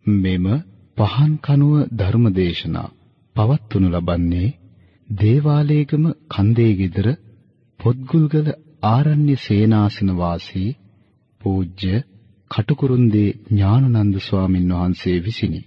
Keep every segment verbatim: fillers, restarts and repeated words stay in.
මෙම පහන් කනුව ධර්මදේශනා පවත්වනු ලබන්නේ දේවාලේගම කන්දේ ගෙදර පොත්ගුල්ගල ආරණ්‍ය සේනාසන වාසී පූජ්‍ය කටුකුරුන්දේ ඥානানন্দ ස්වාමින් වහන්සේ විසිනි.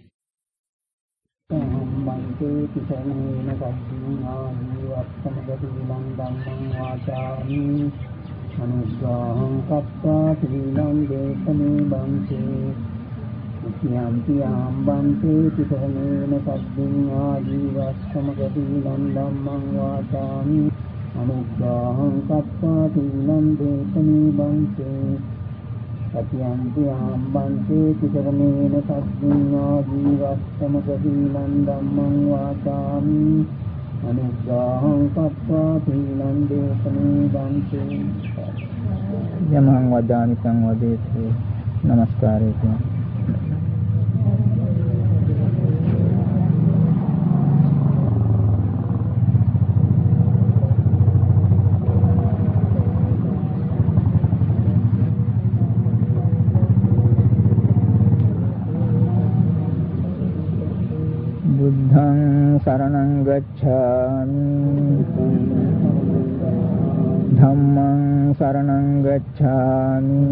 අනුග්‍රහං කତ୍වා තීලං දේශනේ බන්තේ යම්පි ආම්බන්තේ තිසරණේන සද්දින් ආජීවස්සමගදීලං ධම්මං වාචාමි අනුග්‍රහං කତ୍වා තීලං දේශනේ බන්තේ යම්පි ආම්බන්තේ තිසරණේන සද්දින් ආජීවස්සමගදීලං ධම්මං වාචාමි අනුග්‍රහං කତ୍වා තීලං දේශනේ බන්තේ යමං වදාමි සංවදේති නමස්කාරය බුද්ධං සරණං ගච්ඡාමි ධම්මං සරණං ගච්ඡාමි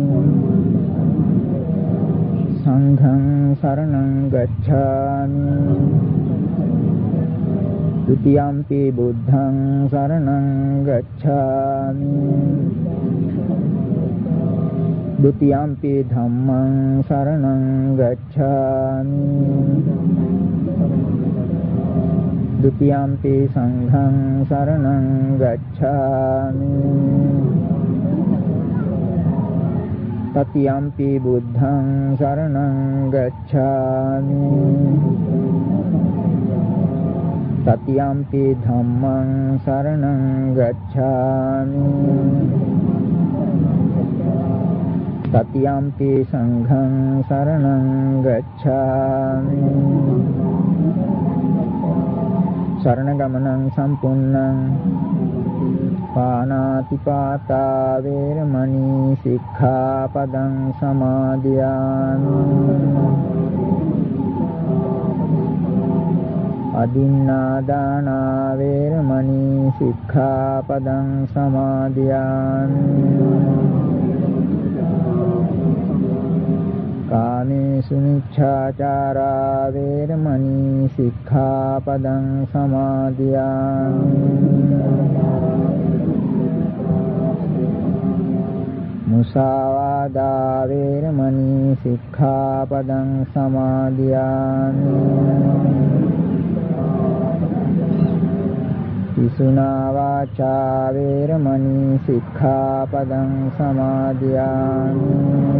සංඝං සරණං ගච්ඡාමි ဒုတိယံ පි බුද්ධං සරණං ගච්ඡාමි ဒုတိယံ පි ධම්මං සරණං ගච්ඡාමි ဒုတိယံ පි සංඝං සරණං ගච්ඡාමි တတိယံ පි බුද්ධං සරණං ගච්ඡාමි တတိယံ පි ධම්මං සරණං ගච්ඡාමි တတိယံ පි සංඝං සරණං ගච්ඡාමි සරණ ගමනං සම්පූර්ණං පාණාතිපාතා වේරමණී සික්ඛාපදං සමාදියාමි අදින්නාදානා වේරමණී සික්ඛාපදං සමාදියාමි කාමේසු මිච්ඡාචාරා වේරමණී සික්ඛාපදං සමාදියාමි මුසාවාදා වේරමණී සික්ඛාපදං සමාදියාමි පිසුනා වාචා වේරමණී සික්ඛාපදං සමාදියාමි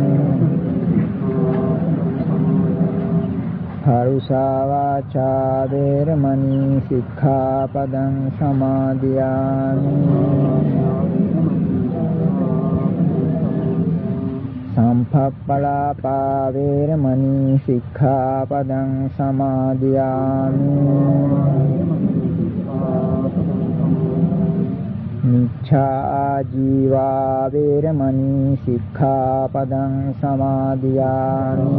පරුසා වාචා වේරමණී සික්ඛාපදං සමාදියාමි සම්පප්පලාපා වේරමණී සික්ඛාපදං සමාදියාමි මිච්ඡා ආජීවා වේරමණී සික්ඛාපදං සමාදියාමි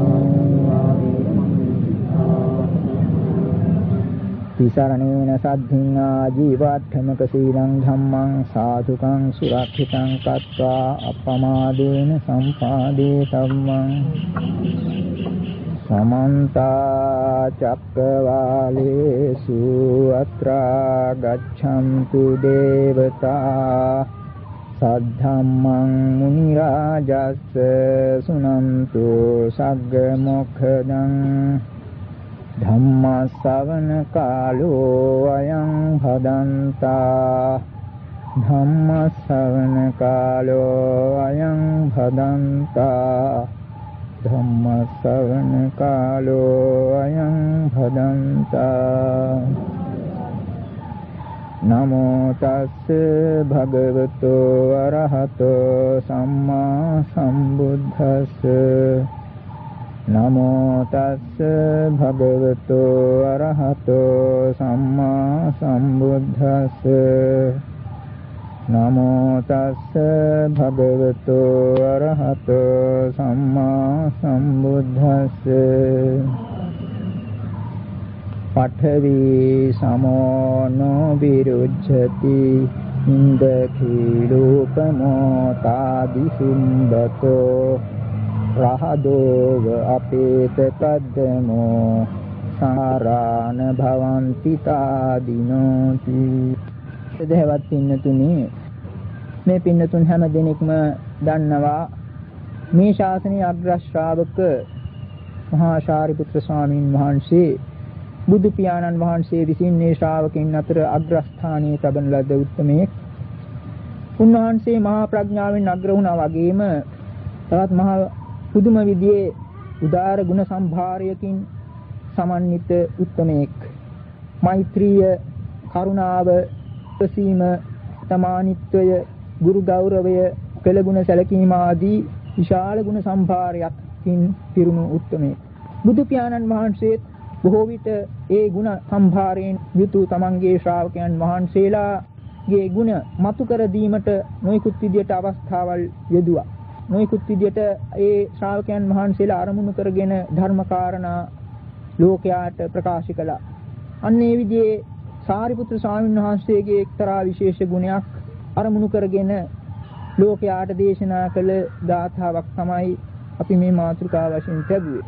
තිසරණේන සද්ධින් ආජීවත්තමක සීලං ධම්මං සාධුකං සුරක්ෂිතං කତ୍වා අප්පමාදේන සම්පාදේ ධම්මං සමන්ත චක්කවාලේසු අත්‍රා ගච්ඡන්තු දේවතා සද්ධම්මං මුනි රාජස්ස සුනන්තු සග්ග මොක්ඛදං ධම්ම ශ්‍රවණ කාලෝ අයං භදන්තා ධම්ම ශ්‍රවණ කාලෝ අයං භදන්තා ධම්ම ශ්‍රවණ කාලෝ අයං භදන්තා නමෝ තස්ස භගවතු අරහතෝ සම්මා සම්බුද්දස්ස නමෝ තස්ස භගවතු අරහතෝ සම්මා සම්බුද්දස්ස නමෝ තස්ස භගවතු අරහතෝ සම්මා සම්බුද්දස්ස පඨවි සමෝනෝ විරුච්ඡති ඉන්දඛීලෝපමෝ තාදිසින්දතෝ රහදෝව අපේත කද්දමෝ සාරාන භවන්ති තාදිනෝති. සදහවත් පින්නතුනි, මේ පින්නතුන් හැම දෙනෙක්ම දන්නවා මේ ශාසනයේ අග්‍ර ශ්‍රාවක මහා ශාරිපුත්‍ර ස්වාමීන් වහන්සේ බුදු පියාණන් වහන්සේ විසින් මේ ශ්‍රාවකයන් අතර අග්‍රස්ථානයේ තබන ලද උත්තමයෙක්. උන්වහන්සේ මහා ප්‍රඥාවෙන් අග්‍ර වුණා වගේම තවත් මහා පුදුම විදිහේ උදාර ගුණ සම්භාරයකින් සමන්විත උත්තමයෙක්. මෛත්‍රිය, කරුණාව, සීම, සමානිත්වය, ගුරු ගෞරවය, කළගුණ සැලකීම ආදී විශාල ගුණ සම්භාරයකින් පිරුණු උත්තමයෙක්. බුදු පියාණන් වහන්සේ බොහෝ විට ඒ ගුණ සම්භාරයෙන් යුතු තමන්ගේ ශ්‍රාවකයන් වහන්සේලාගේ ගුණ මතු කර දීමට නොයෙකුත් විදියට අවස්ථාවල් යෙදුවා. නොයෙකුත් විදියට ඒ ශ්‍රාවකයන් වහන්සේලා අරමුණු කරගෙන ධර්මකාරණා ලෝකයාට ප්‍රකාශ කළා. අන්න ඒ විදිහේ සාරිපුත්‍ර ස්වාමීන් වහන්සේගේ එක්තරා විශේෂ ගුණයක් අරමුණු කරගෙන ලෝකයාට දේශනා කළ ගාථාවක් තමයි අපි මේ මාතෘකාව වශයෙන් ලැබුවේ.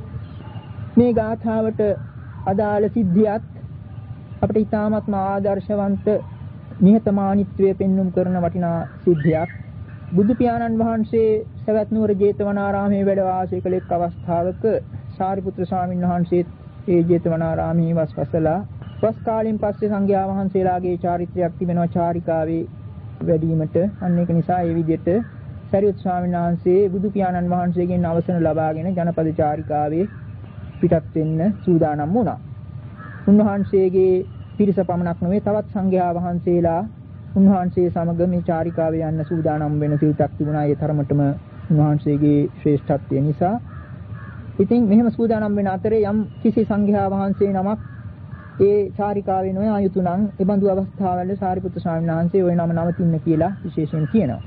මේ ගාථාවට අදාළ සිද්ධියත් අපිට ඉතාමත්ම ආදර්ශවන්ත නිහතමානීත්වයේ පෙන්눔 කරන වටිනා සිද්ධියක්. බුදු පියාණන් වහන්සේ සවැත් නුවර ජේතවනාරාමයේ වැඩ වාසය කළ එක් අවස්ථාවක සාරිපුත්‍ර ස්වාමීන් වහන්සේ ඒ ජේතවනාරාමයේ වස්වසලා වස් කාලෙන් පස්සේ සංඝයා වහන්සේලාගේ චාරිත්‍රයක් තිබෙනවා චාරිකාවේ වැඩිවීමට. අන්න ඒක නිසා ඒ විදිහට සරියුත් ස්වාමීන් වහන්සේ බුදු පියාණන් වහන්සේගෙන් අවසර ලබාගෙන ජනපද චාරිකාවේ පිටත් වෙන්න සූදානම් වුණා. උන්වහන්සේගේ පිරිස පමණක් නෙවෙයි තවත් සංඝයා වහන්සේලා උන්වහන්සේ සමග මේ චාරිකාවේ යන්න සූදානම් වෙන සිරිතක් තිබුණා. ඒ තරමටම උන්වහන්සේගේ ශ්‍රේෂ්ඨත්වය නිසා. ඉතින් මෙහෙම සූදානම් වෙන අතරේ යම් කිසි සංඝයා වහන්සේ නමක් ඒ චාරිකාවේ නොයා යුතු නම් ඒ බඳු අවස්ථාවල සාරිපුත්‍ර ස්වාමීන් වහන්සේ ওই නම නවතින්න කියලා විශේෂයෙන් කියනවා.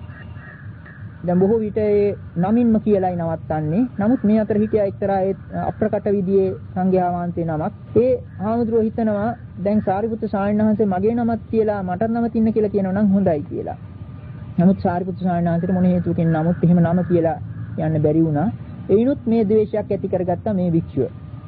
දැන් බොහෝ විට ඒ නමින්ම කියලායි නවත්තන්නේ. නමුත් මේ අතර හිටියා එක්තරා ඒ අප්‍රකට විදියේ සංඝයා වහන්සේ නමක්. ඒ ආමුද්‍රෝ හිතනවා දැන් සාරිපුත්‍ර ස්වාමීන් වහන්සේ මගේ නමත් කියලා මට නවතින්න කියලා කියනවා නම් හොඳයි කියලා. නමුත් සාරිපුත්‍ර ස්වාමීන් වහන්සේට මොන හේතුවකින් නමුත් එහෙම නම කියලා යන්න බැරි වුණා. එයිනුත් මේ ද්වේෂයක් ඇති කරගත්තා මේ භික්ෂුව.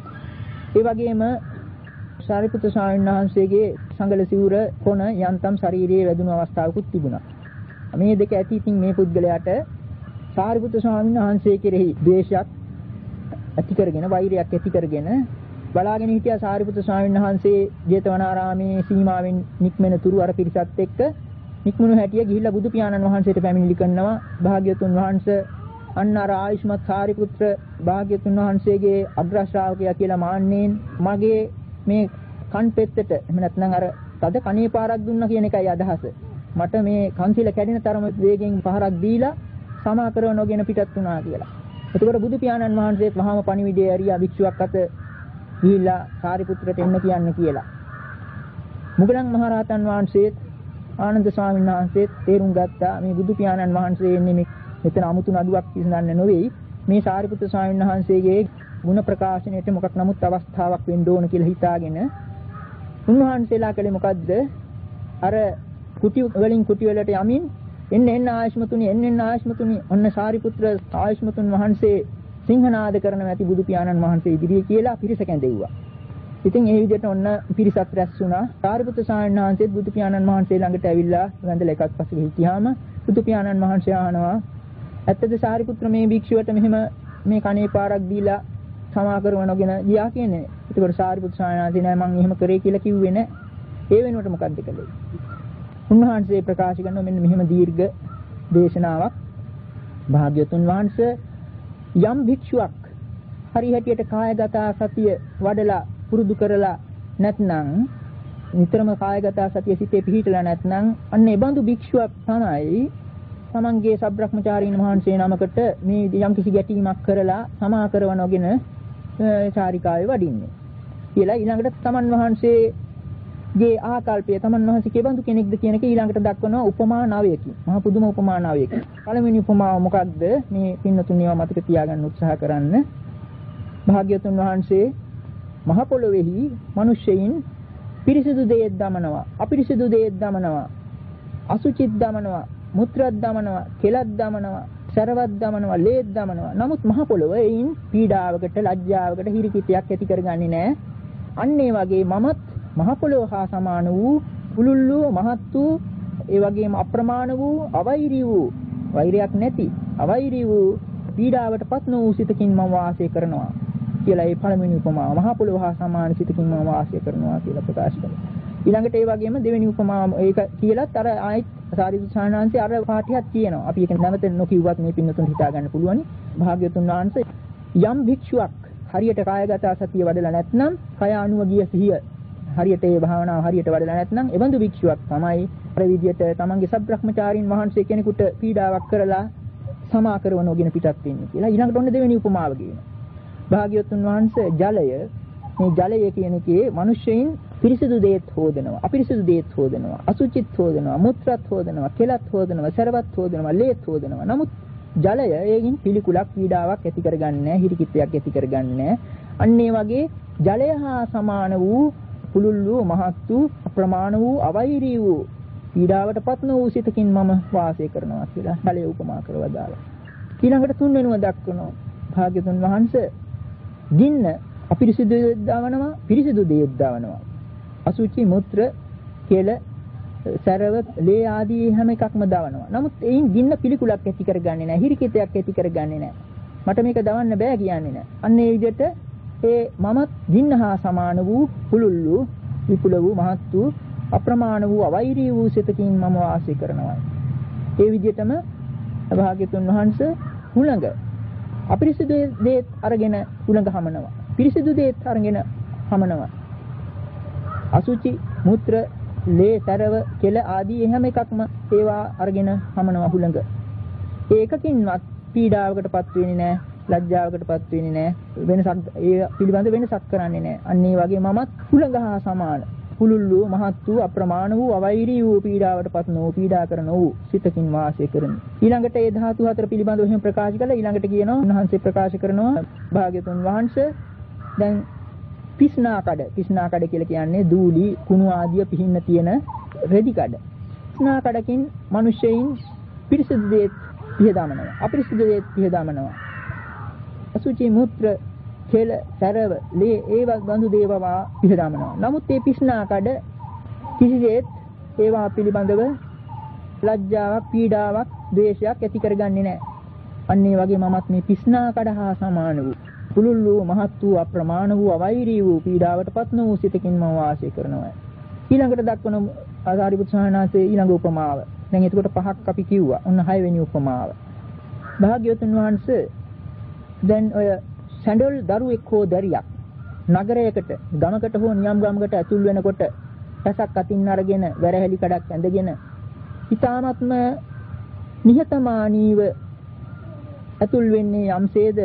ඒ වගේම සාරිපුත්‍ර ස්වාමීන් වහන්සේගේ සංගල සිවුර කොන යන්තම් ශරීරයේ වැදුණු අවස්ථාවකුත් තිබුණා. මේ දෙක ඇති ඉතින් මේ පුද්ගලයාට සාරිපුත්‍ර ස්වාමීන් වහන්සේ කෙරෙහි ද්වේෂයක් ඇති කරගෙන වෛරයක් ඇති කරගෙන බලාගෙන හිටියා. සාරිපුත්‍ර ස්වාමීන් වහන්සේ ජේතවනාරාමේ සීමාවෙන් නික්මෙන තුරු අර පිරිසත් එක්ක නික්මුණු හැටිය ගිහිල්ලා බුදු පියාණන් වහන්සේට පැමිණිලි කරනවා. භාග්‍යවතුන් වහන්සේ අන්න අර ආයුෂ්මත් සාරිපුත්‍ර භාග්‍යවතුන් වහන්සේගේ අග්‍ර ශ්‍රාවකයා කියලා මාන්නයෙන් මගේ මේ කන් පෙත්තට එහෙම නැත්නම් අර තද කණේ පාරක් දුන්නා කියන එකයි අදහස. මට මේ කන්සිල කැඩෙන තරම වේගෙන් පහරක් දීලා සමා කරව නොගෙන පිටත් වුණා කියලා. එතකොට බුදු පියාණන් වහන්සේත් මහාම පණිවිඩය ඇරියා භික්ෂුවක් අත ගිහිල්ලා සාරිපුත්‍රට එන්න කියන්න කියලා. මුගලන් මහරහතන් වහන්සේත් ආනන්ද ස්වාමීන් වහන්සේත් තේරුම් ගත්තා මේ බුදු පියාණන් වහන්සේ එන්නේ මේ මෙතන 아무තු නඩුවක් විසඳන්න නෙවෙයි මේ සාරිපුත්‍ර ස්වාමීන් වහන්සේගේ ගුණ ප්‍රකාශනයට මොකක් නමුත් අවස්ථාවක් වෙන්න ඕන කියලා හිතාගෙන උන්වහන්සේලා කලේ මොකද්ද අර කුටි වලින් කුටි වලට යමින් එන්න එන්න ආයෂ්මතුනි එන්න එන්න ආයෂ්මතුනි ඔන්න සාරිපුත්‍ර ආයෂ්මතුන් වහන්සේ සිංහනාද කරනවා ඇති බුදු පියාණන් වහන්සේ ඉදිරියේ කියලා පිරිස කැඳෙව්වා. ඉතින් ඒ විදිහට ඔන්න පිරිසත් රැස් වුණා. සාරිපුත්‍ර ස්වාමීන් වහන්සේත් බුදු පියාණන් වහන්සේ ළඟට ඇවිල්ලා වැඳලා එකක් පස්සේ හිටියාම බුදු පියාණන් වහන්සේ අහනවා ඇත්තද සාරිපුත්‍ර මේ භික්ෂුවට මෙහෙම මේ කණේ පාරක් දීලා සමා කරවනගෙන ගියා කියන්නේ. ඒකවල සාරිපුත්‍ර ස්වාමීන් වහන්සේ නෑ මං එහෙම කරේ කියලා කිව්වේ නෑ. ඒ වෙනුවට මොකද්ද කළේ? උන්වහන්සේ ප්‍රකාශ කරන මෙන්න මෙහෙම දීර්ඝ දේශනාවක්. භාග්‍යවතුන් වහන්සේ යම් භික්ෂුවක් හරි හැටියට කායගත සතිය වඩලා පුරුදු කරලා නැත්නම් නිතරම කායගත සතිය සිතේ පිහිටලා නැත්නම් අන්න ඒ බඳු භික්ෂුවක් තමයි තමන්ගේ සබ්‍රහ්මචාරීන් වහන්සේ නමකට මේ යම් කිසි ගැටීමක් කරලා සමා කරවනගෙන චාරිකාවේ වඩින්නේ කියලා. ඊළඟට තමන් වහන්සේ ගේ ආකල්පය තමන් වහන්සේ කෙබඳු කෙනෙක්ද කියන එක ඊළඟට දක්වනවා උපමා නවයකින්. මහා පුදුම උපමා නවයකින්. පළවෙනි උපමාව මොකක්ද? මේ පින්නතුන් ඒවා මතක තියාගන්න උත්සාහ කරන්න. භාග්‍යවතුන් වහන්සේ මහ පොළොවේහි මිනිස්සෙයින් පිරිසිදු දෙයක් දමනවා, අපිරිසිදු දෙයක් දමනවා, අසුචිත් දමනවා, මුත්‍රාත් දමනවා, කෙලත් දමනවා, සරවත් දමනවා, ලේත් දමනවා. නමුත් මහ පොළොවේයින් පීඩාවකට, ලැජ්ජාවකට, හිරිකිතයක් ඇති කරගන්නේ නැහැ. අන්න ඒ වගේ මමත් මහ පොළොව හා සමාන වූ පුළුල් වූ මහත් වූ ඒ වගේම අප්‍රමාණ වූ අවෛරී වූ වෛරයක් නැති අවෛරී වූ පීඩාවටපත් නොවූ සිතකින් මම වාසය කරනවා කියලා ඒ පළවෙනි උපමාව මහ පොළොව හා සමාන සිතකින් මම වාසය කරනවා කියලා ප්‍රකාශ කරනවා. ඊළඟට ඒ වගේම දෙවෙනි උපමාව ඒක කියලත් අර ආයිත් සාරිපුත්‍ර ස්වාමීන් අර පාඨයක් කියනවා. අපි ඒක නැවත නොකියුවත් මේ පින්නතුන් හිතා ගන්න පුළුවනි. භාග්‍යවතුන් වහන්සේ යම් භික්ෂුවක් හරියට කායගත සතිය වඩලා නැත්නම් කය අනුව ගිය සිහිය හරියට ඒ භාවනාව හරියට වඩලා නැත්නම් එබඳු භික්ෂුවක් තමයි අර විදියට තමන්ගේ සබ්‍රහ්මචාරීන් වහන්සේ කෙනෙකුට පීඩාවක් කරලා සමා කරනවගෙන පිටත් වෙන්නේ කියලා. ඊළඟට ඔන්න දෙවෙනි උපමාව කියනවා. භාග්‍යවතුන් වහන්සේ ජලය මේ ජලය කියන එකේ මිනිස්සෙයින් පිරිසිදු දේත් හොදනවා, අපිරිසිදු දේත් හොදනවා, අසුචිත් හොදනවා, මුත්‍රාත් හොදනවා, කෙලත් හොදනවා, සරවත් හොදනවා, ලේත් හොදනවා. නමුත් ජලය ඒකින් පිළිකුලක් පීඩාවක් ඇති කරගන්නේ නැහැ, හිරිකිතයක් ඇති කරගන්නේ නැහැ. අන්න ඒ වගේ ජලය හා සමාන වූ පුළුල් වූ මහත් වූ අප්‍රමාණ වූ අවෛරී වූ පීඩාවටපත් නොවූ සිතකින් මම වාසය කරනවා කියලා ජලය උපමා කරලා දාලා. ඊළඟට තුන්වෙනිව දක්වනවා භාග්‍යතුන් වහන්සේ ගින්න අපිරිසිදු දෙයක් දාවනවා, පිරිසිදු දෙයක් දාවනවා. අසුචි, මුත්‍ර, කෙල, සරව, ලේ ආදී හැම එකක්ම දාවනවා. නමුත් එයින් ගින්න පිළිකුලක් ඇති කරගන්නේ නැහැ, හිරිකිතයක් ඇති කරගන්නේ නැහැ. මට මේක දවන්න බෑ කියන්නේ නැහැ. අන්න ඒ විදිහට ඒ මමත් ගින්න හා සමාන වූ පුළුල් වූ විපුල වූ මහත් වූ අප්‍රමාණ වූ අවෛරී වූ සිතකින් මම වාසය කරනවා. ඒ විදිහටම භාග්‍යතුන් වහන්සේ හුළඟ අපිරිසිදු දේත් අරගෙන හුළඟ හමනවා. පිරිසිදු දේත් අරගෙන හමනවා. අසුචි, මුත්‍ර, ලේ, සරව, කෙල ආදී හැම එකක්ම ඒවා අරගෙන හමනවා හුළඟ. ඒකකින්වත් පීඩාවකටපත් වෙන්නේ නැහැ, ලැජ්ජාවකටපත් වෙන්නේ නැහැ, වෙනසක් ඒ පිළිබඳ වෙනසක් කරන්නේ නැහැ. අන්න ඒ වගේ මමත් හුළඟ හා සමාන පුළුල් වූ මහත් වූ අප්‍රමාණ වූ අවෛරී වූ පීඩාවටපත් නොවූ පීඩා කරන වූ සිතකින් වාසය කරමි. ඊළඟට ඒ ධාතු හතර පිළිබඳව එහෙම ප්‍රකාශ කළා. ඊළඟට කියනවා උන්වහන්සේ ප්‍රකාශ කරනවා භාග්‍යතුන් වහන්සේ දැන් පිස්නා කඩ පිස්නා කඩ කියලා කියන්නේ දූලි කුණු ආදිය පිහින්න තියෙන රෙදි කඩ. පිස්නා කඩකින් මිනිස්සෙයින් පිරිසිදු දේ පිහදාමනවා, අපිරිසිදු දේ පිහදාමනවා. අසුචි, මුත්‍ර, කෙල, සරව, ලේ ඒවා බඳු දේවවා පිහදාමනවා. නමුත් මේ පිස්නා කඩ කිසිසේත් ඒවා පිළිබඳව ලැජ්ජාවක්, පීඩාවක්, ද්වේෂයක් ඇති කරගන්නේ නැහැ. අන්න ඒ වගේ මමත් මේ පිස්නා කඩ හා සමාන වූ පුළුල් වූ මහත් වූ අප්‍රමාණ වූ අවෛරී වූ පීඩාවටපත් නොවූ සිතකින් මම වාසය කරනවා. ඊළඟට දක්වන ආසාරිපුත් සාහනාසේ ඊළඟ උපමාව. දැන් එතකොට පහක් අපි කිව්වා. ඔන්න හයවෙනි උපමාව. භාග්‍යවතුන් වහන්සේ දැන් ඔය සැඬොල් දරුවෙක් හෝ දැරියක් නගරයකට, ගමකට හෝ නියම් ගමකට ඇතුල් වෙනකොට පැසක් අතින් අරගෙන වැරහැලි කඩක් ඇඳගෙන ඊ타ත්ම නිහතමානීව ඇතුල් වෙන්නේ යම්සේද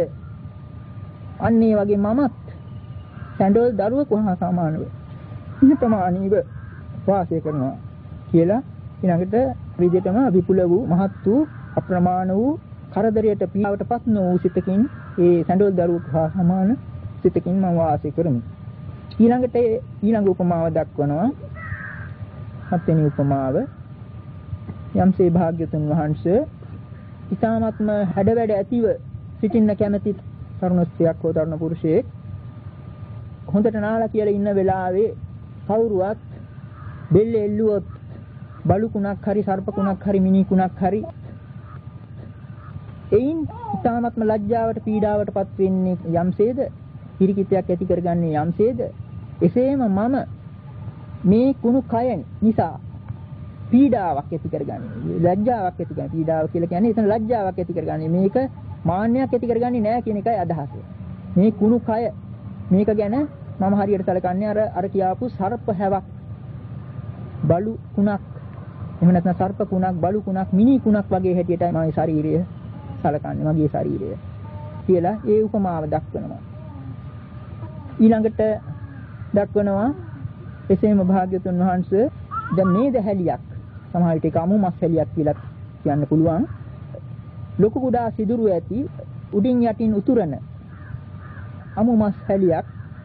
අන්න ඒ වගේ මමත් සැඬොල් දරුවෙකු හා සමානව නිහතමානීව වාසය කරනවා කියලා ඊළඟට විදිහටම විපුල වූ මහත් වූ අප්‍රමාණ වූ කරදරයට පීඩාවටපත් නොවූ සිතකින් ඒ සැඬොල් දරුවෙකු හා සමාන සිතකින් මම වාසය කරමි. ඊළඟට ඊළඟ උපමාව දක්වනවා. හත්වෙනි උපමාව යම්සේ භාග්‍යතුන් වහන්සේ ඊ타ත්ම හැඩවැඩ ඇතිව සිටින්න කැමැති තරුණ ස්ත්‍රියක් හෝ තරුණ පුරුෂයෙක් හොඳට නාලා කියලා ඉන්න වෙලාවේ කවුරුවත් බෙල්ල එල්ලුවොත් බලු කුණක් හරි සර්ප කුණක් හරි මිනි කුණක් හරි එයින් ඊ타ත්ම ලැජ්ජාවට පීඩාවටපත් වෙන්නේ යම්සේද හිරිකිතයක් ඇති කරගන්නේ යම්සේද එසේම මම මේ කුණු කයන් නිසා පීඩාවක් ඇති කරගන්නේ ලැජ්ජාවක් ඇති කරගන්නේ පීඩාව කියලා කියන්නේ එතන ලැජ්ජාවක් ඇති කරගන්නේ මේක මාන්නයක් ඇති කරගන්නේ නැහැ කියන එකයි අදහස. මේ කුණු කය මේක ගැන මම හරියට සැලකන්නේ අර අර කියාපු සර්ප හැවක් බලු කුණක් එහෙම නැත්නම් සර්ප කුණක් බලු කුණක් මිනි කුණක් වගේ හැටියටයි මගේ ශරීරය සැලකන්නේ මගේ ශරීරය කියලා ඒ උපමාව දක්වනවා. ඊළඟට දක්වනවා එසේම භාග්‍යතුන් වහන්සේ දැන් මේ දැහැලියක් සමහර විට කමු මස් හැලියක් කියලා කියන්න පුළුවන්. ලොකු කුඩා සිදුරු ඇති උඩින් යටින් උතුරන අමු මස් හැලියක්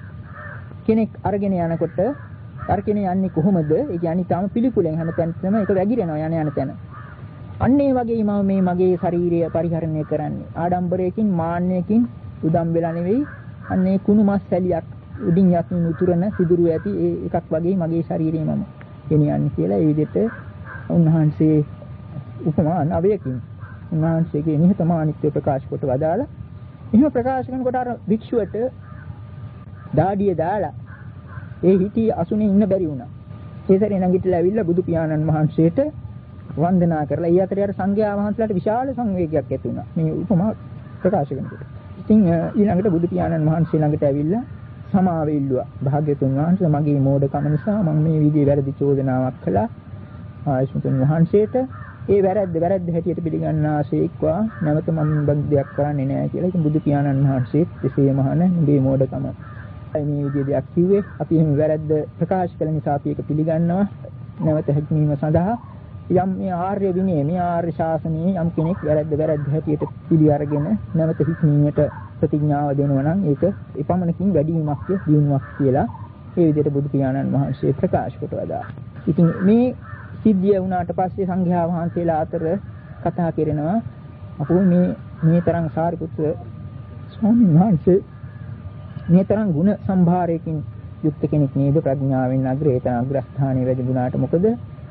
කෙනෙක් අරගෙන යනකොට අරගෙන යන්නේ කොහොමද? ඒ කියන්නේ තාම පිළිකුලෙන් හැමතැනම ඒක වැగిරෙනවා යන යන තැන. අන්න ඒ වගේ මම මේ මගේ ශරීරය පරිහරණය කරන්නේ. ආඩම්බරයකින් මාන්නයකින් උදම් වෙලා නෙවෙයි. අන්න ඒ කුණු මස් හැලියක් උඩින් යටින් උතුරන සිදුරු ඇති ඒ එකක් වගේ මගේ ශරීරය මම ගෙනියන්නේ කියලා ඒ විදිහට උන්වහන්සේ උපමා නවයකින් උන්වහන්සේගේ නිහතමානීත්වය ප්‍රකාශ කොට වදාලා එහෙම ප්‍රකාශ කරනකොට අර භික්ෂුවට දාඩිය දාලා ඒ හිටි අසුනේ ඉන්න බැරි වුණා. ඒ සැරේ නැගිටලා ඇවිල්ලා බුදු පියාණන් වහන්සේට වන්දනා කරලා ඒ අතරේ අර සංඝයා වහන්සේලාට විශාල සංවේගයක් ඇති වුණා. මේ උපමා ප්‍රකාශ කරනකොට. ඉතින් ඊළඟට බුදු පියාණන් වහන්සේ ළඟට ඇවිල්ලා සමාව ඉල්ලුවා. භාග්‍යතුන් වහන්සේ මගේ මෝඩකම නිසා මම මේ විදිහේ වැරදි චෝදනාවක් කළා. ආයසුතුන් වහන්සේට ඒ වැරද්ද වැරද්ද හැටියට පිළිගන්නාසේක්වා නැවත මම බඳ දෙයක් කරන්නේ නැහැ කියලා. ඉතින් බුදු පියාණන් වහන්සේත් එසේම අහන මේ මෝඩකම මේ විදිහේ දෙයක් කිව්වේ අපි එහෙම වැරද්ද ප්‍රකාශ කළ නිසා අපි ඒක පිළිගන්නවා. නැවත හැක්මීම සඳහා යම් මේ ආර්ය විනය මේ ආර්ය ශාසනයේ යම් කෙනෙක් වැරද්ද වැරද්ද හැටියට පිළි අරගෙන නැවත හික්මීමට ප්‍රතිඥාව දෙනවා නම් ඒක එපමණකින් වැඩිවීමක් දියුණුවක් කියලා ඒ විදිහට බුදු පියාණන් වහන්සේ ප්‍රකාශ කොට වදා. ඉතින් මේ සිද්ධිය වුණාට පස්සේ සංඝයා වහන්සේලා අතර කතා කරනවා අපෝ මේ මේ තරම් සාරිපුත්‍ර ස්වාමීන් වහන්සේ මේ තරම් ගුණ සම්භාරයකින් යුක්ත කෙනෙක් නේද ප්‍රඥාවෙන් අග්‍රේ තරම් අග්‍රස්ථානයේ වැඩිුණාට මොකද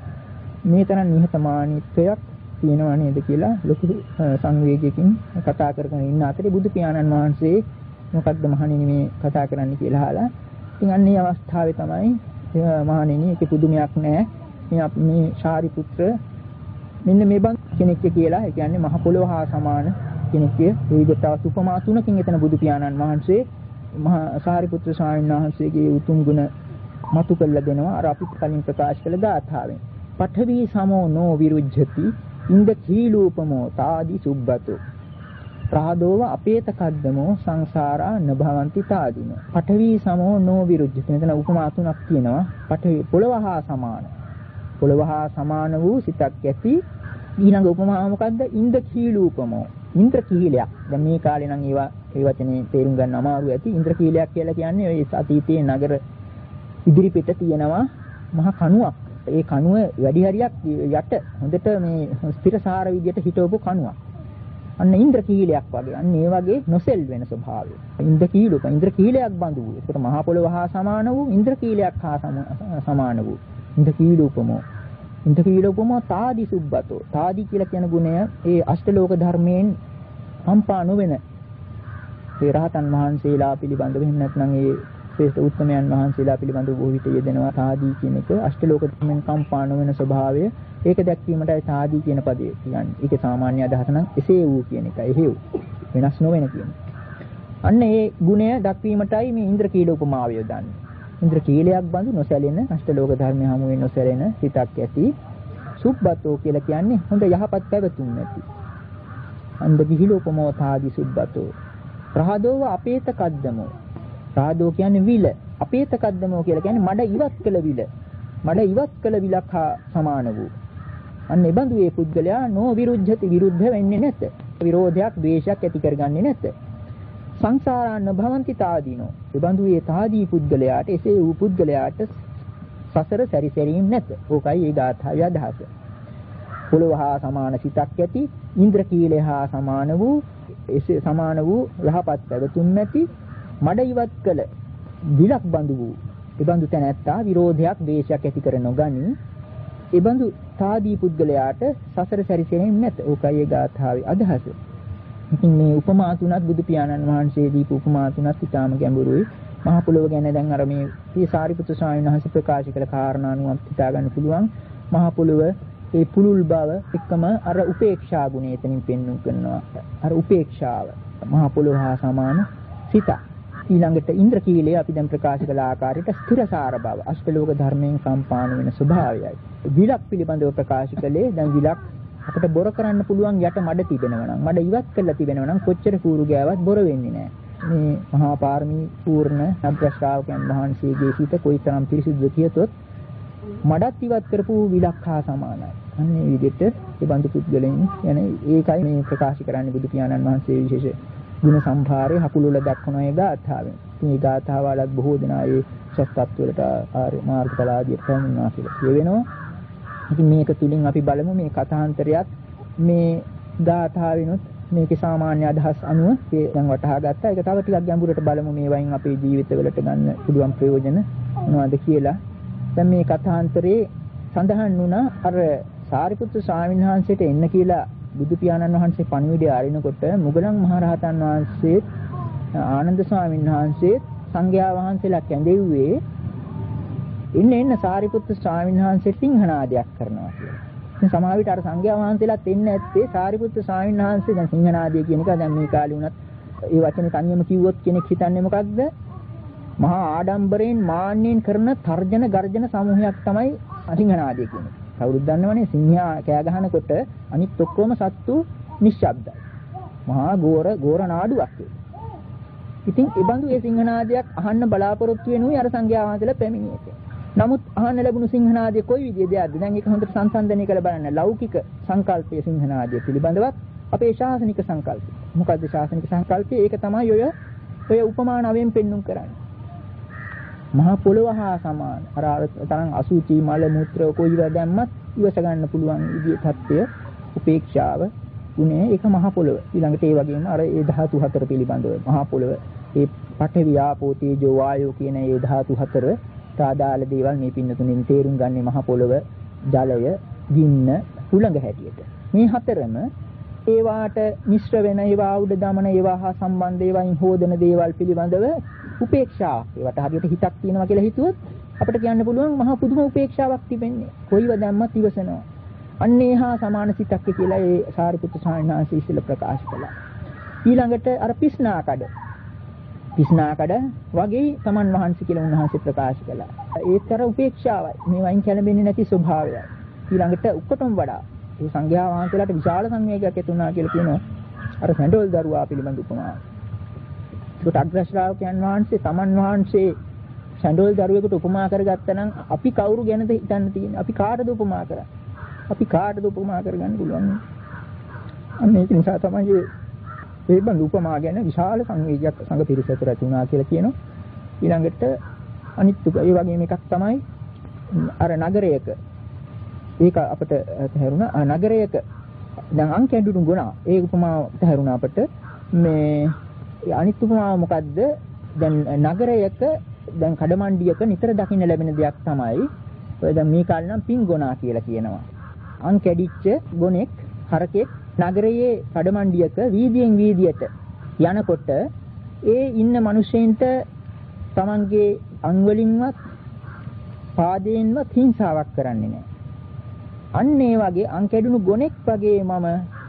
මේ තරම් නිහතමානීත්වයක් තියෙනවා නේද කියලා ලොකු සංවේගයකින් කතා කරගෙන ඉන්න අතරේ බුදු පියාණන් වහන්සේ මොකද්ද මහණෙනි මේ කතා කරන්න කියලා අහලා ඉතින් අන්නේ අවස්ථාවේ තමයි මහණෙනි ඒක පුදුමයක් නෑ මේ මේ ශාරිපුත්‍ර මෙන්න මේ බන් කෙනෙක් කියලා ඒ කියන්නේ මහ පොළොව හා සමාන කෙනෙක් ඒ විදිහට උපමා තුනකින් එතන බුදු පියාණන් වහන්සේ මහා ශාරිපුත්‍ර ස්වාමීන් වහන්සේගේ උතුම් ගුණ මතු කළ දෙනවා අර අපි කලින් ප්‍රකාශ කළ ගාථාවෙන් පඨවි සමෝ නෝ විරුජ්ජති ඉන්ද කීලූපමෝ තාදි සුබ්බතෝ ප්‍රාදෝව අපේත කද්දමෝ සංසාරා නභවಂತಿ තාදිනෝ පඨවි සමෝ නෝ විරුජ්ජති මෙතන උපමා තුනක් තියෙනවා පඨවි පොළව හා සමාන පොළව හා සමාන වූ සිතක් ඇති ඊළඟ උපමාව මොකද්ද ඉන්ද කීලූපමෝ ඉන්ද්‍ර කීලයක් දැන් මේ කාලේ නම් ඒවා ඒ වචනේ තේරුම් ගන්න අමාරු ඇති ඉන්ද්‍ර කීලයක් කියලා කියන්නේ ඒ අතීතයේ නගර ඉදිරිපිට තියෙනවා මහා කණුවක් ඒ කණුව වැඩි හරියක් යට හොඳට මේ ස්ථිරසාර විදියට හිටවපු කණුවක්. අන්න ඉන්ද්‍ර කීලයක් වගේ. අන්න ඒ වගේ නොසෙල් වෙන ස්වභාවය. ඉන්ද්‍ර කීලක ඉන්ද්‍ර කීලයක් බඳු වූ. ඒකට මහා පොළොව හා සමාන වූ ඉන්ද්‍ර කීලයක් හා සමාන වූ. ඉන්ද්‍ර කීලෝපමෝ. ඉන්ද්‍ර කීලෝපමෝ තාදි සුබ්බතෝ. තාදි කියලා කියන ගුණය ඒ අෂ්ටලෝක ධර්මයෙන් සම්පා නොවන ඒ රහතන් වහන්සේලා පිළිබඳව එහෙම නැත්නම් ඒ ශ්‍රේෂ්ඨ උත්තමයන් වහන්සේලා පිළිබඳව බොහෝ විට යෙදෙනවා තාදී කියන එක අෂ්ටලෝක ධර්මෙන් කම්පා නොවන ස්වභාවය ඒක දැක්වීමටයි තාදී කියන පදේ කියන්නේ. ඒකේ සාමාන්‍ය අදහස නම් එසේ වූ කියන එකයි. එහෙව් වෙනස් නොවන කියන. අන්න ඒ ගුණය දක්වීමටයි මේ ඉන්ද්‍ර කීල උපමාව යොදන්නේ. ඉන්ද්‍ර කීලයක් බඳු නොසැලෙන අෂ්ටලෝක ධර්මයේ හමු වෙන නොසැලෙන සිතක් ඇති සුබ්බතෝ කියලා කියන්නේ හොඳ යහපත් පැවතුම් ඇති. අන්ද විහිලෝපමෝ තාදී සුබ්බතෝ ප්‍රහදෝව අපේත කද්දමෝ රාදෝ කියන්නේ විල අපේත කද්දමෝ කියලා කියන්නේ මඩ ඉවත් කළ විල මඩ ඉවත් කළ විලක් හා සමාන වූ අන්න ඒ බඳු ඒ පුද්ගලයා නෝ විරුද්ධති විරුද්ධ වෙන්නේ නැත විරෝධයක් ද්වේෂයක් ඇති කරගන්නේ නැත සංසාරාන භවಂತಿ තාදීනෝ ඒ බඳු ඒ තාදී පුද්ගලයාට එසේ වූ පුද්ගලයාට සසර සැරිසැරීම් නැත ඕකයි ඒ ගාථාවේ අදහස පොළොව හා සමාන සිතක් ඇති ඉන්ද්‍ර කීලය හා සමාන වූ එසේ සමාන වූ යහපත් පැවතුම් ඇති මඩ ඉවත් කළ විලක් බඳු වූ එබඳු තැනැත්තා විරෝධයක් ද්වේෂයක් ඇති කර නොගනි එබඳු තාදී පුද්ගලයාට සසර සැරිසෙන්නේ නැත ඕකයි ඒ ගාථාවේ අදහස. ඉතින් මේ උපමා තුනත් බුදු පියාණන් වහන්සේ දීපු උපමා තුනත් ඉතාම ගැඹුරුයි. මහා පොළොව ගැන දැන් අර මේ මේ සාරිපුත්‍ර ස්වාමීන් වහන්සේ ප්‍රකාශ කළ කාරණා අනුව හිතා ගන්න පුළුවන්. මහා පොළොව ඒ පුලුල් බව එක්කම අර උපේක්ෂා ගුණය එතනින් පෙන්වු කරනවා. අර උපේක්ෂාව මහා පොළොව හා සමාන සිත. ඊළඟට ඉන්ද්‍ර කීලය අපි දැන් ප්‍රකාශ කළ ආකාරයට ස්ථිරසාර බව අෂ්ටලෝක ධර්මයෙන් සම්පාන වෙන ස්වභාවයයි. විලක් පිළිබඳව ප්‍රකාශ කළේ දැන් විලක් අපිට බොර කරන්න පුළුවන් යට මඩ තිබෙනවා නම් මඩ ඉවත් කරලා තිබෙනවා නම් කොච්චර කූරු ගෑවත් බොර වෙන්නේ නැහැ. මේ මහා පාරමී පූර්ණ අග්‍ර ශ්‍රාවකයන් වහන්සේගේ සිත කොයිතරම් පිරිසිදුද කියතොත් මඩත් ඉවත් කරපු විලක් හා සමානයි. අන්න ඒ විදිහට ඒ බඳු පුද්ගලයන් යන ඒකයි මේ ප්‍රකාශ කරන්නේ බුදු පියාණන් වහන්සේ විශේෂ ගුණ සම්භාරයේ හකුළු වල දක්වන ඒ ගාථාවෙන්. මේ ගාථාව වලත් බොහෝ දෙනා ඒ සත්‍යත්ව වලට ආර්ය මාර්ගඵල ආදී ප්‍රමුණා කියලා කියවෙනවා. ඉතින් මේක තුලින් අපි බලමු මේ කථාන්තරයත් මේ ගාථාවෙනුත් මේකේ සාමාන්‍ය අදහස් අනුව ඒ දැන් වටහා ගත්තා. ඒක තව ටිකක් ගැඹුරට බලමු මේ වයින් අපේ ජීවිතවලට ගන්න පුළුවන් ප්‍රයෝජන මොනවද කියලා. දැන් මේ කථාන්තරේ සඳහන් වුණා අර සාරිපුත්‍ර ස්වාමීන් වහන්සේට එන්න කියලා බුදු පියාණන් වහන්සේ පණිවිඩය අරිනකොට මුගලන් මහරහතන් වහන්සේ ආනන්ද ස්වාමීන් වහන්සේ සංඝයා වහන්සේලා කැඳෙව්වේ ඉන්න එන්න සාරිපුත්‍ර ස්වාමීන් වහන්සේ සිංහනාදයක් කරනවා කියලා. ඉතින් සමහර විට අර සංඝයා වහන්සේලාත් එන්න ඇත්තේ සාරිපුත්‍ර ස්වාමීන් වහන්සේ දැන් සිංහනාදය කියන එක දැන් මේ කාලේ වුණත් ඒ වචනේ තනියම කිව්වොත් කෙනෙක් හිතන්නේ මොකක්ද? මහා ආඩම්බරයෙන් මාන්නෙන් කරන තර්ජන ගර්ජන සමූහයක් තමයි සිංහනාදය කියන්නේ. කවුරුත් දන්නවනේ සිංහයා කෑ ගහනකොට අනිත් ඔක්කොම සත්තු නිශ්ශබ්දයි. මහා ගෝර ගෝර නාඩුවක් ඒක. ඉතින් ඒ බඳු ඒ සිංහනාදයක් අහන්න බලාපොරොත්තු වෙනුයි අර සංඝයා වහන්සේලා පැමිණියේ. නමුත් අහන්න ලැබුණු සිංහනාදය කොයි විදිහේද? දැන් ඒක හොඳට සංසන්දනය කරලා බලන්න. ලෞකික සංකල්පයේ සිංහනාදය පිළිබඳවත් අපේ ශාසනික සංකල්පය. මොකද්ද ශාසනික සංකල්පය? ඒක තමයි ඔය ඔය උපමානවෙන් පෙන්눔 කරන්නේ. මහා පොළොව හා සමාන. අර තරම් අසුචි මල මුත්‍ර කොයිවා දැම්මත් ඉවස ගන්න පුළුවන් විදිහේ தත්ත්වය උපේක්ෂාව ගුණය ඒක මහා පොළොව. ඊළඟට ඒ වගේම අර ඒ ධාතු හතර පිළිබඳව මහා පොළොව ඒ පඨවි ආපෝ තේජෝ වායෝ කියන ඒ ධාතු හතර සාදාල දේවල් මේ පින්නතුනේ තේරුම් ගන්නේ මහා පොළොව ජලය ගින්න උලඟ හැටියට. මේ හතරම ඒවාට මිශ්‍ර වෙන ඒවා උඩ දමන ඒවා හා සම්බන්ධ ඒවායින් හෝදන දේවල් පිළිබඳව උපේක්ෂා ඒවට හරියට හිතක් තියෙනවා කියලා හිතුවොත් අපිට කියන්න පුළුවන් මහා පුදුම උපේක්ෂාවක් තිබෙන්නේ. කොයිව දැම්මත් ඉවසනවා. අන්නේ හා සමාන සිතක් කියලා ඒ සාරිපුත්‍ර ස්වාමීන් වහන්සේ ඉස්සෙල්ලා ප්‍රකාශ කළා. ඊළඟට අර පිස්නා කඩ. පිස්නා කඩ වගේ තමන් වහන්සේ කියලා උන්වහන්සේ ප්‍රකාශ කළා. ඒතර උපේක්ෂාවයි. මේ වයින් කැළඹෙන්නේ නැති ස්වභාවයයි. ඊළඟට උක්කටම වඩා ඒ සංඝයා වහන්සේලාට විශාල සංවේගයක් ඇති වුණා කියලා කියනවා. අර සැඬොල් දරුවා පිළිබඳ උපමාව. ඒකට අග්‍ර ශ්‍රාවකයන් වහන්සේ තමන් වහන්සේ සැඬොල් දරුවෙකුට උපමා කරගත්තා නම් අපි කවුරු ගැනද හිතන්න තියෙන්නේ? අපි කාටද උපමා කරන්නේ? අපි කාටද උපමා කරගන්න පුළුවන්? අන්න ඒක නිසා තමයි මේ බඳු උපමා ගැන විශාල සංවේගයක් සංඝ පිරිස අතර ඇති වුණා කියලා කියනවා. ඊළඟට අනිත් ඒ වගේම එකක් තමයි අර නගරයක ඒක අපිට තහරුණා නගරයක දැන් අං කැඩුණු ගුණ ඒ උපමාව තහරුණා අපිට මේ අනිත් උපමාව මොකද්ද? දැන් නගරයක දැන් කඩමණ්ඩියක නිතර දකින්න ලැබෙන දෙයක් තමයි ඔය දැන් මේ කාලේ නම් පින්ගොනා කියලා කියනවා. අං කැඩිච්ච ගොනෙක් හරකෙක් නගරයේ කඩමණ්ඩියක වීදියෙන් වීදියට යනකොට ඒ ඉන්න මිනිස්සෙන්ට තමන්ගේ අං වලින්වත් පාදයෙන්වත් හිංසාවක් කරන්නේ නැහැ. අන්න ඒ වගේ අං කැඩුණු ගොනෙක් වගේ මම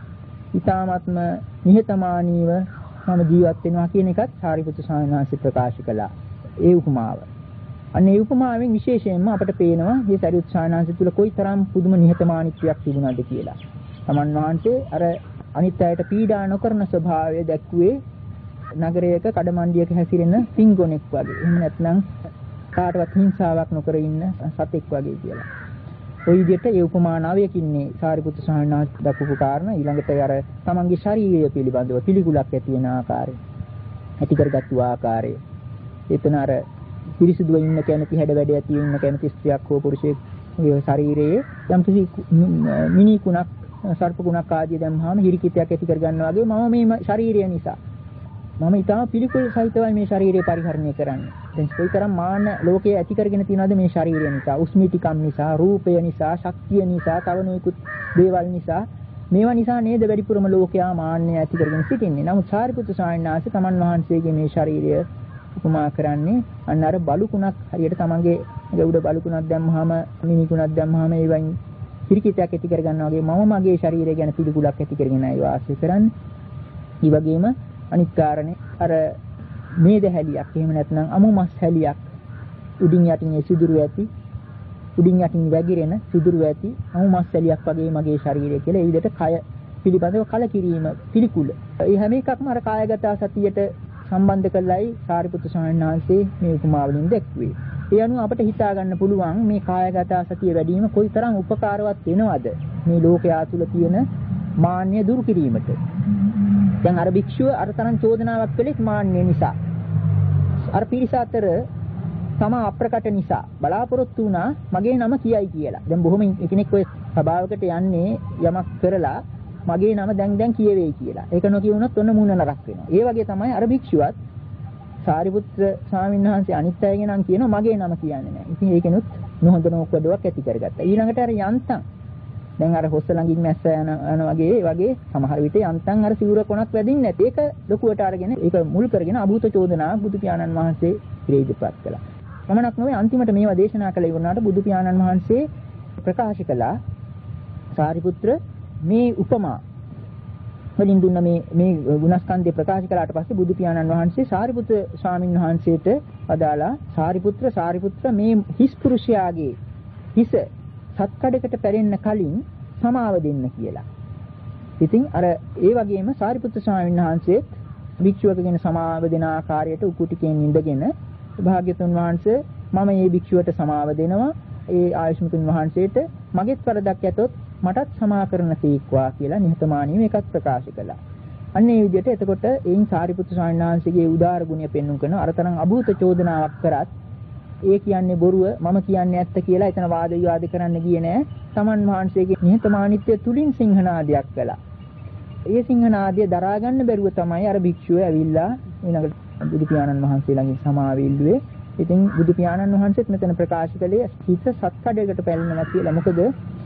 ඊ타ත්ම නිහතමානීව මම ජීවත් වෙනවා කියන එකත් සාරිපුත්‍ර ස්වාමීන් වහන්සේ ප්‍රකාශ කළා. ඒ උපමාව. අන්න ඒ උපමාවෙන් විශේෂයෙන්ම අපට පේනවා මේ සාරිපුත්‍ර ස්වාමීන් වහන්සේ තුල කොයිතරම් පුදුම නිහතමානීත්වයක් තිබුණාද කියලා. තමන් වහන්සේ අර අනිත් අයට පීඩා නොකරන ස්වභාවය දැක්ුවේ නගරයක කඩමණ්ඩියක හැසිරෙන පින්ගොනෙක් වගේ. එහෙම නැත්නම් කාටවත් හිංසාවක් නොකර ඉන්න සතෙක් වගේ කියලා. ওই විදිහට ඒ උපමානාවයකින්නේ සාරිපුත්‍ර ස්වාමීන් වහන්සේ දක්වපු කාරණා ඊළඟට අර තමන්ගේ ශරීරය පිළිබඳව පිළිකුලක් ඇති වෙන ආකාරය ඇති කරගත්තු ආකාරය එතන අර පිරිසිදුව ඉන්න කැමති හැඩ වැඩ ඇති ඉන්න කැමති ස්ත්‍රියක් හෝ පුරුෂයෙක් ඒ ශරීරයේ යම් කිසි මිනි කුණක් සර්ප කුණක් ආදී දැම්මහම හිරිකිතයක් ඇති කරගන්නවා වගේ මම මේ ශරීරය නිසා මම ඊටම පිළිකුල් සහිතවයි මේ ශරීරය පරිහරණය කරන්නේ. දැන් කොයිතරම් මාන ලෝකයේ ඇති කරගෙන තියනවද මේ ශරීරය නිසා, උස්මිතිකම් නිසා, රූපය නිසා, ශක්තිය නිසා, තව නොයෙකුත් දේවල් නිසා මේවා නිසා නේද වැඩිපුරම ලෝකයා මාන්නය ඇති කරගෙන සිටින්නේ. නමුත් සාරිපුත්‍ර ස්වාමීන් වහන්සේ තමන් වහන්සේගේ මේ ශරීරය උපමා කරන්නේ අන්න අර බලුකුණක් හරියට තමන්ගේ උඩ බලුකුණක් දැම්මහම මිනිකුණක් දැම්මහම ඒ වයින් හිරිකිතයක් ඇති කරගන්නවා වගේ මම මගේ ශරීරය ගැන පිළිකුලක් ඇති කරගෙන ආයි වාසය කරන්නේ. ඊ වගේම අනිත් කාරණේ අර මේද හැලියක් එහෙම නැත්නම් අමු මස් හැලියක් උඩින් යටින් සිදුරු ඇති උඩින් යටින් වැగిරෙන සිදුරු ඇති අමු මස් හැලියක් වගේ මගේ ශරීරය කියලා ඒ විදිහට කය පිළිබඳව කලකිරීම පිළිකුල. ඒ හැම එකක්ම අර කායගත සතියට සම්බන්ධ කරලායි සාරිපුත්‍ර ස්වාමීන් වහන්සේ මේ උපමාවලින් දැක්වේ. ඒ අනුව අපිට හිතා ගන්න පුළුවන් මේ කායගත සතිය වැඩි වීම කොයිතරම් උපකාරවත් වෙනවද මේ ලෝකයා තුල තියෙන මාන්නය දුරු කිරීමට. දැන් අර භික්ෂුව අර තරම් චෝදනාවක් කළේ මාන්නය නිසා. අර පිරිස අතර තමා අප්‍රකට නිසා බලාපොරොත්තු වුණා මගේ නම කියයි කියලා. දැන් බොහොම කෙනෙක් ඔය සභාවකට යන්නේ යමක් කරලා මගේ නම දැන් දැන් කියවේයි කියලා. ඒක නොකියුණොත් ඔන්න මූණ නරක් වෙනවා. ඒ වගේ තමයි අර භික්ෂුවත් සාරිපුත්‍ර ස්වාමීන් වහන්සේ අනිත් අයගේ නම් කියනවා මගේ නම කියන්නේ නැහැ. ඉතින් ඒකෙනුත් නොහොඳ නෝකඩුවක් ඇති කරගත්තා. ඊළඟට අර යන්තම් දැන් අර හොස්ස ළඟින් මැස්ස යන යන වගේ වගේ සමහර විට යන්තම් අර සිවුර කොනක් වැදින්නේ නැති. ඒක ලොකුවට අරගෙන ඒක මුල් කරගෙන අභූත චෝදනා බුදු පියාණන් වහන්සේ ඉදිරිපත් කළා. පමණක් නොවේ අන්තිමට මේවා දේශනා කළ ඉවරනාට බුදු පියාණන් වහන්සේ ප්‍රකාශ කළා සාරිපුත්‍ර මේ උපමා වලින් දුන්න මේ මේ ගුණස්කන්ධය ප්‍රකාශ කළාට පස්සේ බුදු පියාණන් වහන්සේ සාරිපුත්‍ර ස්වාමීන් වහන්සේට අදාලා සාරිපුත්‍ර සාරිපුත්‍ර මේ හිස් පුරුෂයාගේ හිස සත්කඩකට පැරෙන්න කලින් සමාව දෙන්න කියලා. ඉතින් අර ඒ වගේම සාරිපුත්‍ර ස්වාමීන් වහන්සේත් භික්ෂුවකගෙන සමාව දෙන ආකාරයට උකුටිකෙන් ඉඳගෙන භාග්‍යතුන් වහන්සේ මම මේ භික්ෂුවට සමාව දෙනවා. ඒ ආයුෂ්මතුන් වහන්සේට මගෙත් වරදක් ඇතොත් මටත් සමා කරන සීක්වා කියලා නිහතමානීව එකක් ප්‍රකාශ කළා. අන්න ඒ විදිහට එතකොට එයින් සාරිපුත්‍ර ස්වාමීන් වහන්සේගේ උදාර ගුණය පෙන්වුම් කරන අරතරන් අභූත චෝදනාවක් කරත් ඒ කියන්නේ බොරුව මම කියන්නේ ඇත්ත කියලා එතන වාද විවාද කරන්න ගියේ නෑ. සමන් වහන්සේගේ නිහතමානීත්වය තුලින් සිංහනාදයක් කළා. ඒ සිංහනාදය දරා ගන්න බැරුව තමයි අර භික්ෂුව ඇවිල්ලා ඊළඟට බුදු පියාණන් වහන්සේ ළඟින් සමාව ඉල්ලුවේ. ඉතින් බුදු පියාණන් වහන්සේත් මෙතන ප්‍රකාශ කළේ හිත සත්කඩයකට පැලෙනවා කියලා. මොකද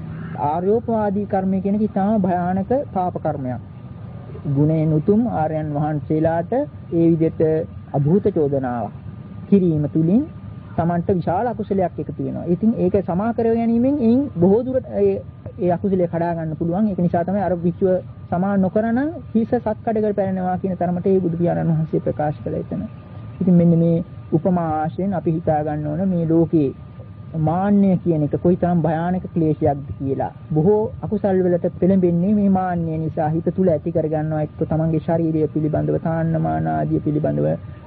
ආර්යෝපවාදී කර්මය කියන එක ඉතාම භයානක පාප කර්මයක්. ගුණයෙන් උතුම් ආර්යයන් වහන්සේලාට ඒ විදිහට අභූත චෝදනාවක් කිරීම තුලින් Tamanට විශාල අකුසලයක් එකතු වෙනවා. ඉතින් ඒක සමා කර ගැනීමෙන් එයින් බොහෝ දුරට ඒ ඒ අකුසලය කඩා ගන්න පුළුවන්. ඒක නිසා තමයි අර භික්ෂුව සමා නොකරන හිස සත්කඩකට පැලෙනවා කියන තරමට ඒ බුදු පියාණන් වහන්සේ ප්‍රකාශ කළා එතන. ඉතින් මෙන්න මේ උපමා ආශ්‍රයෙන් අපි හිතා ගන්න ඕන මේ ලෝකේ මාන්නය කියන එක කොයිතරම් භයානක ක්ලේශයක්ද කියලා. බොහෝ අකුසල් වලට පෙළඹෙන්නේ මේ මාන්නය නිසා. හිත තුල ඇති කර ගන්නවා එක්ක තමන්ගේ ශාරීරිය පිළිබඳව, තාන්නමාන ආදී පිළිබඳව,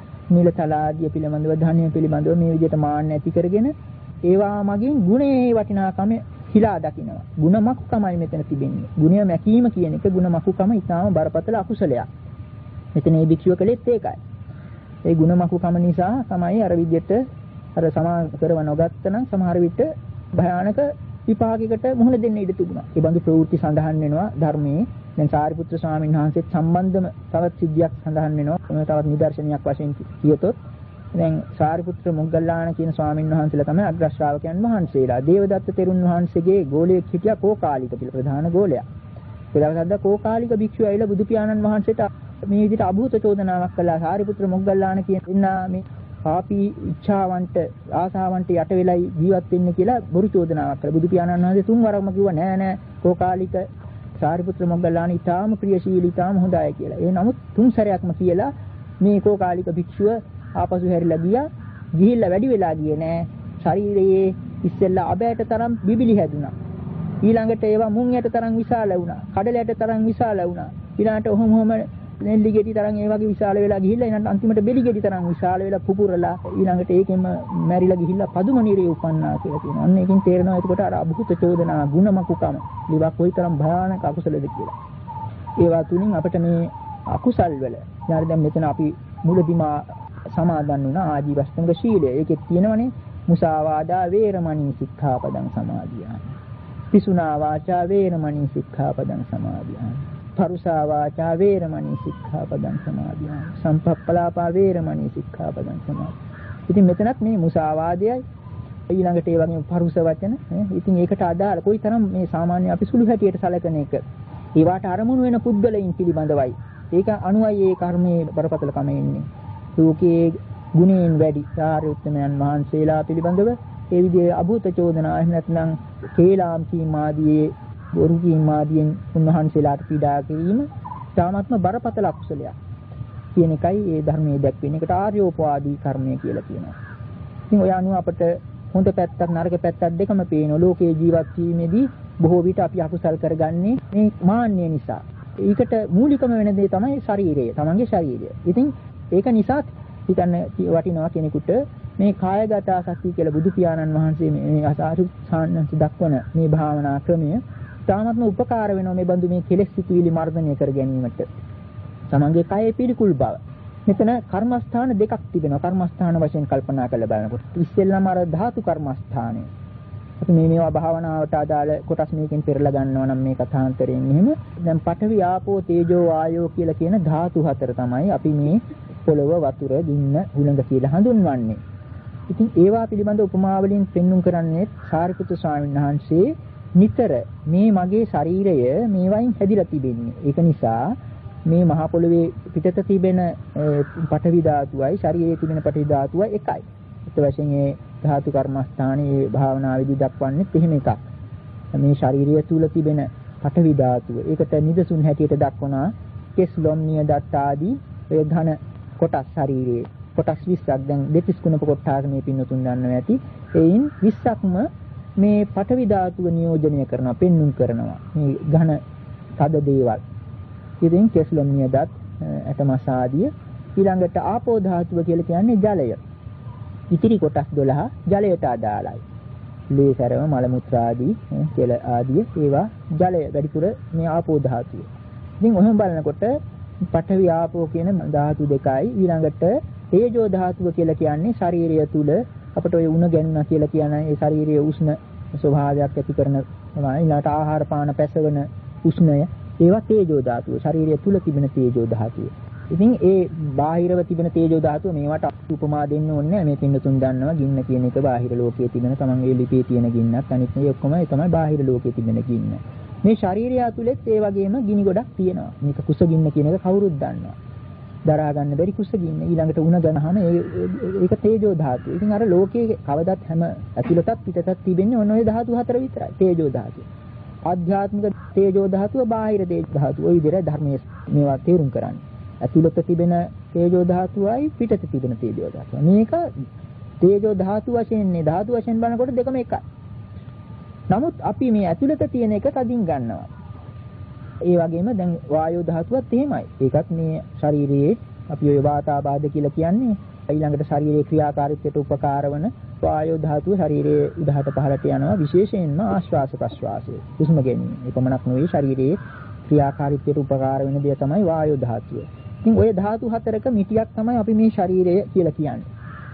නිලතල ආදී පිළිබඳව, ධර්මයේ පිළිබඳව මේ විදිහට මාන්න ඇති කරගෙන ඒවා මගින් ගුණයේ වටිනාකම හිලා දකිනවා. ಗುಣ මකුකමයි මෙතන තිබෙන්නේ. ගුණය මැකීම කියන එක ಗುಣ මකුකම ඊටාම බරපතල අකුසලයක්. මෙතන මේ භික්ෂුව කළෙත් ඒකයි. ඒ ಗುಣ මකුකම නිසා තමයි අර විදිහට අර සමා කරව නොගත්ත නම් සමහර විට භයානක විපාකයකට මුහුණ දෙන්න ඉඩ තිබුණා. ඒ බඳු ප්‍රවෘත්ති සඳහන් වෙනවා ධර්මයේ. දැන් සාරිපුත්‍ර ස්වාමීන් වහන්සේත් සම්බන්ධම තවත් සිද්ධියක් සඳහන් වෙනවා. තවත් නිදර්ශනයක් වශයෙන් කියතොත් දැන් සාරිපුත්‍ර මොග්ගල්ලාන කියන ස්වාමීන් වහන්සේලා තමයි අග්‍ර ශ්‍රාවකයන් වහන්සේලා. දේවදත්ත තෙරුන් වහන්සේගේ ගෝලයෙක් හිටියා කෝකාලික කියලා ප්‍රධාන ගෝලයා. ඒලවසද්ද කෝකාලික භික්ෂුව ඇවිල්ලා බුදු පියාණන් වහන්සේට මේ විදිහට අභූත චෝදනාවක් කළා. සාරිපුත්‍ර මොග්ගල්ලාන කියන ඉන්නා මේ පාපී ඉච්ඡාවන්ට ආසාවන්ට යට වෙලයි ජීවත් වෙන්නේ කියලා බොරු චෝදනාවක් කළා. බුදු පියාණන් වහන්සේ තුන් වරක්ම කිව්වා නෑ නෑ කෝකාලික සාරිපුත්‍ර මොග්ගල්ලාන ඊටාම ප්‍රියශීලී ඊටාම හොඳයි කියලා. ඒ නමුත් තුන් සැරයක්ම කියලා මේ කෝකාලික භික්ෂුව ආපසු හැරිලා ගියා. ගිහිල්ලා වැඩි වෙලා ගියේ නෑ. ශරීරයේ ඉස්සෙල්ලා අබෑට තරම් බිබිලි හැදුනා. ඊළඟට ඒවා මුං යට තරම් විශාල වුණා. කඩල යට තරම් විශාල වුණා. ඊළඟට ඔහොම ඔහොම නෙල්ලි ගෙඩි තරම් ඒ වගේ විශාල වෙලා ගිහිල්ලා ඊළඟට අන්තිමට බෙලි ගෙඩි තරම් විශාල වෙලා පුපුරලා ඊළඟට ඒකෙම මැරිලා ගිහිල්ලා පදුම නිරේ උපන්නා කියලා කියනවා. අන්න ඒකෙන් තේරෙනවා එතකොට අර අභූත චෝදනා ගුණමකුකම ඒවා කොයිතරම් භයානක අකුසලද කියලා. ඒවා තුලින් අපිට මේ අකුසල් වල ඊළඟ දැන් මෙතන අපි මුලදිම සමාදන් වුණා ආජීවස්තංග ශීලය. ඒකෙත් තියෙනවනේ මුසාවාදා වේරමණී සික්ඛාපදං සමාදියාමි. පිසුනා වාචා වේරමණී සික්ඛාපදං සමාදියාමි. පරුසා වාචා වේරමණී සික්ඛාපදං සමාදියාමි. සම්පප්පලාපා වේරමණී සික්ඛාපදං සමාදියාමි. ඉතින් මෙතනත් මේ මුසාවාදයයි ඊළඟට ඒ වගේම පරුස වචන ඉතින් ඒකට අදාළ කොයිතරම් මේ සාමාන්‍ය අපි සුළු හැටියට සැලකන එක. ඒවට අරමුණු වෙන පුද්ගලයන් පිළිබඳවයි. ඒක අනුවයි ඒ කර්මයේ බරපතලකම එන්නේ. ලෝකයේ ගුණයෙන් වැඩි සාරිපුත්‍රයන් වහන්සේලා පිළිබඳව ඒ විදිහේ අභූත චෝදනා එහෙම නැත්නම් කේලාම් කීම් ආදී බොරු කීම් ආදීන් උන්වහන්සේලාට පීඩා කිරීම තාමත්ම බරපතල අකුසලයක් කියන එකයි ඒ ධර්මයේ දැක්වෙන එකට ආර්යෝපවාදී කර්මය කියලා කියනවා. ඉතින් ඔය අනුව අපට හොඳ පැත්තක් නරක පැත්තක් දෙකම පේනවා. ලෝකයේ ජීවත් වීමේදී බොහෝ විට අපි අකුසල් කරගන්නේ මේ මාන්නය නිසා. ඒකට මූලිකම වෙන දේ තමයි ශරීරය, තමන්ගේ ශරීරය. ඉතින් ඒක නිසා හිතන්න වටිනවා කෙනෙකුට මේ කායගත සති කියලා බුදු පියාණන් වහන්සේ මේ අසාරු සාන්නස දක්වන මේ භාවනා ක්‍රමය තාමත්ම උපකාර වෙනවා මේ බඳු මේ කෙලෙස් සිතුවිලි මර්ධනය කර ගැනීමට. තමන්ගේ කයේ පිළිකුල් බව. මෙතන කර්මස්ථාන දෙකක් තිබෙනවා. කර්මස්ථාන වශයෙන් කල්පනා කරලා බලනකොට ඉස්සෙල්ලාම අර ධාතු කර්මස්ථානය. අපි මේ මේවා භාවනාවට අදාළ කොටස් මේකෙන් පෙරලා ගන්නවා නම් මේ කථාන්තරයෙන් එහෙම දැන් පඨවි ආපෝ තේජෝ වායෝ කියලා කියන ධාතු හතර තමයි අපි මේ පොළව වතුර ගින්න හුළඟ කියලා හඳුන්වන්නේ. ඉතින් ඒවා පිළිබඳ උපමා වලින් පෙන්눔 කරන්නේ සාරිපුත්‍ර ස්වාමීන් වහන්සේ නිතර මේ මගේ ශරීරය මේවයින් හැදිලා තිබෙන්නේ. ඒක නිසා මේ මහා පොළවේ පිටත තිබෙන පඨවි ධාතුවයි ශරීරයේ තිබෙන පඨවි ධාතුවයි එකයි. ඒත් වශයෙන් ඒ ධාතු කර්මස්ථානයේ භාවනා විදි දක්වන්නේ එහෙම එකක්. මේ ශරීරය තුල තිබෙන පඨවි ධාතුව. ඒකට නිදසුන් හැටියට දක්වනා කෙස් ලොම් නිය දත් ආදී ඒ ඝන කොටස් ශරීරයේ කොටස් විස්සක් දැන් දෙතිස් කුණප කොටස් මේ පින්නතුන් දන්නවා ඇති. එයින් විස්සක්ම මේ පඨවි ධාතුව නියෝජනය කරනවා, පෙන්눔 කරනවා. මේ ඝන තද දේවල්. ඉතින් කෙස් ලොම් නිය දත් ඇටමස් ආදී ඊළඟට ආපෝ ධාතුව කියලා කියන්නේ ජලය. ඉතිරි කොටස් දොළහ ජලයට අදාළයි. ලේ සරව මල මුත්‍රා ආදී කෙල ආදී ඒවා ජලය වැඩිපුර මේ ආපෝ ධාතුව. ඉතින් ඔහෙම බලනකොට පඨවි ආපෝ කියන ධාතු දෙකයි ඊළඟට තේජෝ ධාතුව කියලා කියන්නේ ශරීරය තුල අපිට ඔය උණ ගැන්නා කියලා කියන ඒ ශරීරයේ උෂ්ණ ස්වභාවයක් ඇති කරන ඊළඟට ආහාර පාන පැසවන උෂ්ණය ඒවා තේජෝ ධාතුව. ශරීරය තුල තිබෙන තේජෝ ධාතුව. ඉතින් ඒ බාහිරව තිබෙන තේජෝ ධාතුව මේවට උපමා දෙන්න ඕනේ මේ පින්නතුන් දන්නවා ගින්න කියන එක බාහිර ලෝකයේ තිබෙන තමන්ගේ ලිපේ තියෙන ගින්නත් අනිත් මේ ඔක්කොම ඒ තමයි බාහිර ලෝකයේ තිබෙන ගින්න. මේ ශරීරය ඇතුළෙත් ඒ වගේම ගිනි ගොඩක් තියෙනවා. මේක කුස ගින්න කියන එක කවුරුත් දන්නවා. දරා ගන්න බැරි කුස ගින්න. ඊළඟට උණ ගනහම ඒක තේජෝ ධාතුව. ඉතින් අර ලෝකයේ කවදත් හැම ඇතුළතත් පිටතත් තිබෙන්නේ ඔන්න ඔය ධාතු හතර විතරයි. තේජෝ ධාතුව. ආධ්‍යාත්මික තේජෝ ධාතුව, බාහිර තේජෝ ධාතුව. ওই විදිහට ධර්මයේ මේවා තේරුම් කරන්නේ. ඇතුළත තිබෙන තේජෝ ධාතුවයි පිටත තිබෙන තේජෝ ධාතුව. මේක තේජෝ ධාතු වශයෙන් නේ ධාතු වශයෙන් බලනකොට දෙකම එකයි. නමුත් අපි මේ ඇතුළත තියෙන එක තදින් ගන්නවා. ඒ වගේම දැන් වායෝ ධාතුවත් එහෙමයි. ඒකත් මේ ශරීරයේ අපි ඔය වාතාබාධ කියලා කියන්නේ ඊළඟට ශරීරයේ ක්‍රියාකාරීත්වයට උපකාර වන වායෝ ධාතුව ශරීරයේ උඩහට පහළට යනවා විශේෂයෙන්ම ආශ්වාස ප්‍රශ්වාසය. හුස්ම ගැනීම. ඒ පමණක් නෙවෙයි ශරීරයේ ක්‍රියාකාරීත්වයට උපකාර වෙන දේ තමයි වායෝ ධාතුව. ඉතින් ඔය ධාතු හතරක මිටියක් තමයි අපි මේ ශරීරය කියලා කියන්නේ.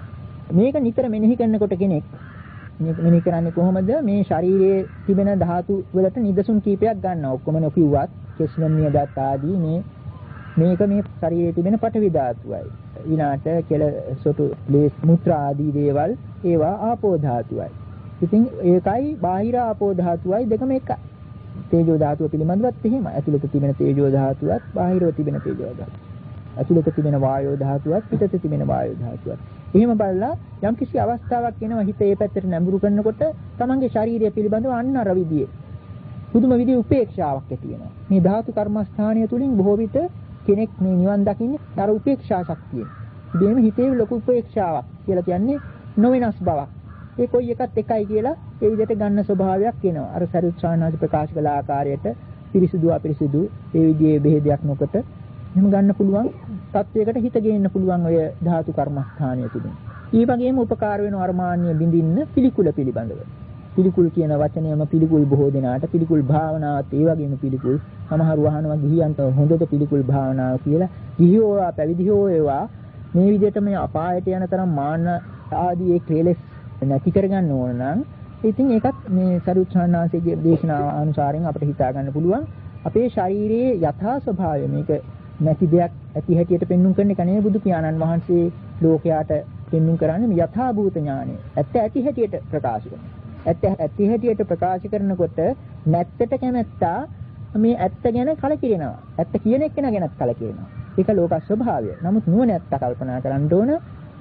මේක නිතර මෙනෙහි කරනකොට කෙනෙක් මේක මෙනෙහි කරන්නේ කොහොමද? මේ ශරීරයේ තිබෙන ධාතු වලට නිදසුන් කීපයක් ගන්නවා. ඔක්කොම නොකියුවත් කෙස්ලොම් නියදත් ආදී මේ මේක මේ ශරීරයේ තිබෙන පඨවි ධාතුවයි. ඊළාට කෙල සොටු ලේ මුත්‍රා ආදී දේවල් ඒවා ආපෝ ධාතුවයි. ඉතින් ඒකයි බාහිර ආපෝ ධාතුවයි දෙකම එකයි. තේජෝ ධාතුව පිළිබඳවත් එහෙමයි. ඇතුළත තිබෙන තේජෝ ධාතුවත් බාහිරව තිබෙන තේජෝ ධාතුවත්. ඇතුළත තිබෙන වායෝ ධාතුවත් පිටත තිබෙන වායෝ ධාතුවත්. එහෙම බලලා යම් කිසි අවස්ථාවක් එනවා හිත ඒ පැත්තට නැඹුරු කරනකොට තමන්ගේ ශාරීරිය පිළිබඳව අන්න අර විදියේ පුදුම විදියේ උපේක්ෂාවක් ඇති වෙනවා. මේ ධාතු කර්මස්ථානය තුලින් බොහෝ විට කෙනෙක් මේ නිවන් දකින්නේ අර උපේක්ෂා ශක්තියෙන්. ඉබේම හිතේ ලොකු උපේක්ෂාවක් කියලා කියන්නේ නොවෙනස් බවක්. ඒ කොයි එකත් එකයි කියලා ඒ විදිහට ගන්න ස්වභාවයක් එනවා. අර සරියුත් සානාසි ප්‍රකාශ කළ ආකාරයට පිරිසිදු අපිරිසිදු ඒ විදිහේ බෙහෙදයක් නොකොට එහෙම ගන්න පුළුවන් තත්වයකට හිත ගේන්න පුළුවන් ඔය ධාතු කර්මස්ථානය තුලින්. ඊ වගේම උපකාර වෙන අර්මාන්‍ය බින්දින්න පිළිකුල පිළිබඳව. පිළිකුල් කියන වචනයම පිළිකුල් බොහෝ දෙනාට පිළිකුල් භාවනාවත් ඒ වගේම පිළිකුල්. සමහර වහනවා ගිහියන්ට හොඳට පිළිකුල් භාවනාව කියලා. ගිහියෝ පැවිදියෝ ඒවා මේ විදිහට මේ අපායට යන තරම් මාන ආදී ඒ කෙලෙස් නැති කරගන්න ඕන නම් ඉතින් ඒකත් මේ සරියුත් සානාසිගේ දේශනාව අනුසාරයෙන් අපිට හිතා ගන්න පුළුවන්. අපේ ශරීරයේ යථා ස්වභාවය මේක නැති දෙයක් ඇති හැටියට පෙන්වුම් කරන එක නෙවෙයි බුදු පියාණන් වහන්සේ ලෝකයාට පෙන්වුම් කරන්නේ යථා භූත ඥානය. ඇත්ත ඇති හැටියට ප්‍රකාශ කරනවා. ඇත්ත ඇති හැටියට ප්‍රකාශ කරනකොට නැත්තට කැමැත්තා මේ ඇත්ත ගැන කලකිරෙනවා. ඇත්ත කියන එක ගැනත් කලකිරෙනවා. ඒක ලෝක ස්වභාවය. නමුත් නුවණැත්ත කල්පනා කරන්න ඕන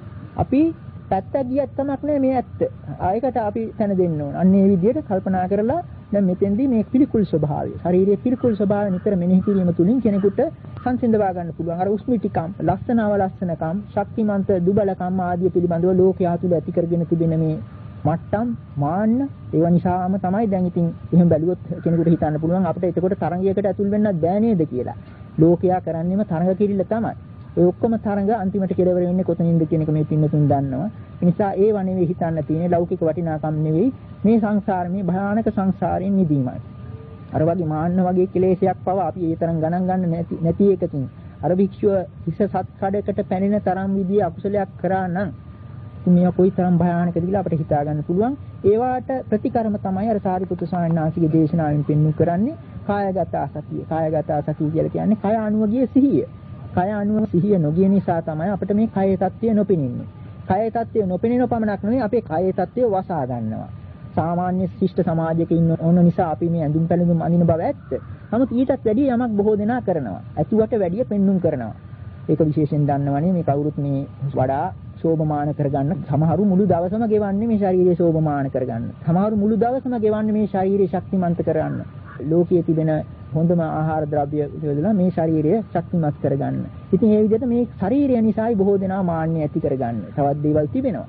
අපි පැත්ත ගියත් තමක් නෑ මේ ඇත්ත. ආයකට අපි තන දෙන්න ඕන. අන්න ඒ විදිහට කල්පනා කරලා දැන් මෙතෙන්දී මේ පිළිකුල් ස්වභාවය, ශාරීරික පිළිකුල් ස්වභාවය නිතර මෙනෙහි කිරීම තුළින් කෙනෙකුට සංසිඳවා ගන්න පුළුවන්. අර උස්මිතිකම්, ලස්සනව ලස්සනකම්, ශක්තිමන්ත දුබලකම් ආදී පිළිබඳව ලෝකයා තුළ ඇති කරගෙන තිබෙන මේ මට්ටම්, මාන්න ඒව නිසාම තමයි දැන් ඉතින් එහෙම බැලුවොත් කෙනෙකුට හිතන්න පුළුවන් අපිට එතකොට තරංගයකට ඇතුල් වෙන්නත් බෑ නේද කියලා. ලෝකයා කරන්නේම තරංග කිරිල්ල තමයි. ඒ ඔක්කොම තරඟ අන්තිමට කෙලවර වෙන්නේ කොතනින්ද කියන එක මේ පින්නතුන් දන්නවා. ඒ නිසා ඒ වනෙවේ හිතන්න තියෙන්නේ ලෞකික වටිනාකම් නෙවෙයි මේ සංසාරේ මේ භයානක සංසාරයෙන් මිදීමයි. අර වගේ මාන්න වගේ කෙලෙසයක් පව අපි ඒ තරම් ගණන් ගන්න නැති නැති එකකින් අර භික්ෂුව හිස සත් කඩකට පැනෙන තරම් විදිය අකුසලයක් කරා නම් මේ කොයි තරම් භයානකද කියලා අපිට හිතා ගන්න පුළුවන්. ඒවාට ප්‍රතිකර්ම තමයි අර සාරිපුත්‍ර ස්වාමීන් වහන්සේගේ දේශනාවෙන් පෙන්වු කරන්නේ කායගත සතිය. කායගත සතිය කියලා කියන්නේ කය අනුව ගිය සිහිය. කය අනුව සිහිය නොගිය නිසා තමයි අපිට මේ කයේ தත්ත්වය නොපෙනෙන්නේ. කයේ தත්ත්වය නොපෙනෙන පමණක් නෙවෙයි අපේ කයේ தත්ත්වය වසා ගන්නවා. සාමාන්‍ය ශිෂ්ට සමාජයක ඉන්න ඕන නිසා අපි මේ ඇඳුම් පැළඳුම් අඳින බව ඇත්ත. නමුත් ඊටත් වැඩිය යමක් බොහෝ දෙනා කරනවා. ඇතුවට වැඩිය පෙන්눔 කරනවා. ඒක විශේෂයෙන් දන්නවනේ මේ කවුරුත් මේ වඩා සෝභමාන කරගන්න. සමහරු මුළු දවසම ගෙවන්නේ මේ ශාරීරික සෝභමාන කරගන්න. සමහරු මුළු දවසම ගෙවන්නේ මේ ශාරීරික ශක්තිමන්ත කරගන්න. ලෝකයේ තිබෙන හොඳම ආහාර ද්‍රව්‍ය වලලා මේ ශාරීරිය ශක්තිමත් කරගන්න. ඉතින් මේ විදිහට මේ ශාරීරිය නිසායි බොහෝ දෙනා මාන්නය ඇති කරගන්න. තවත් දේවල් තිබෙනවා.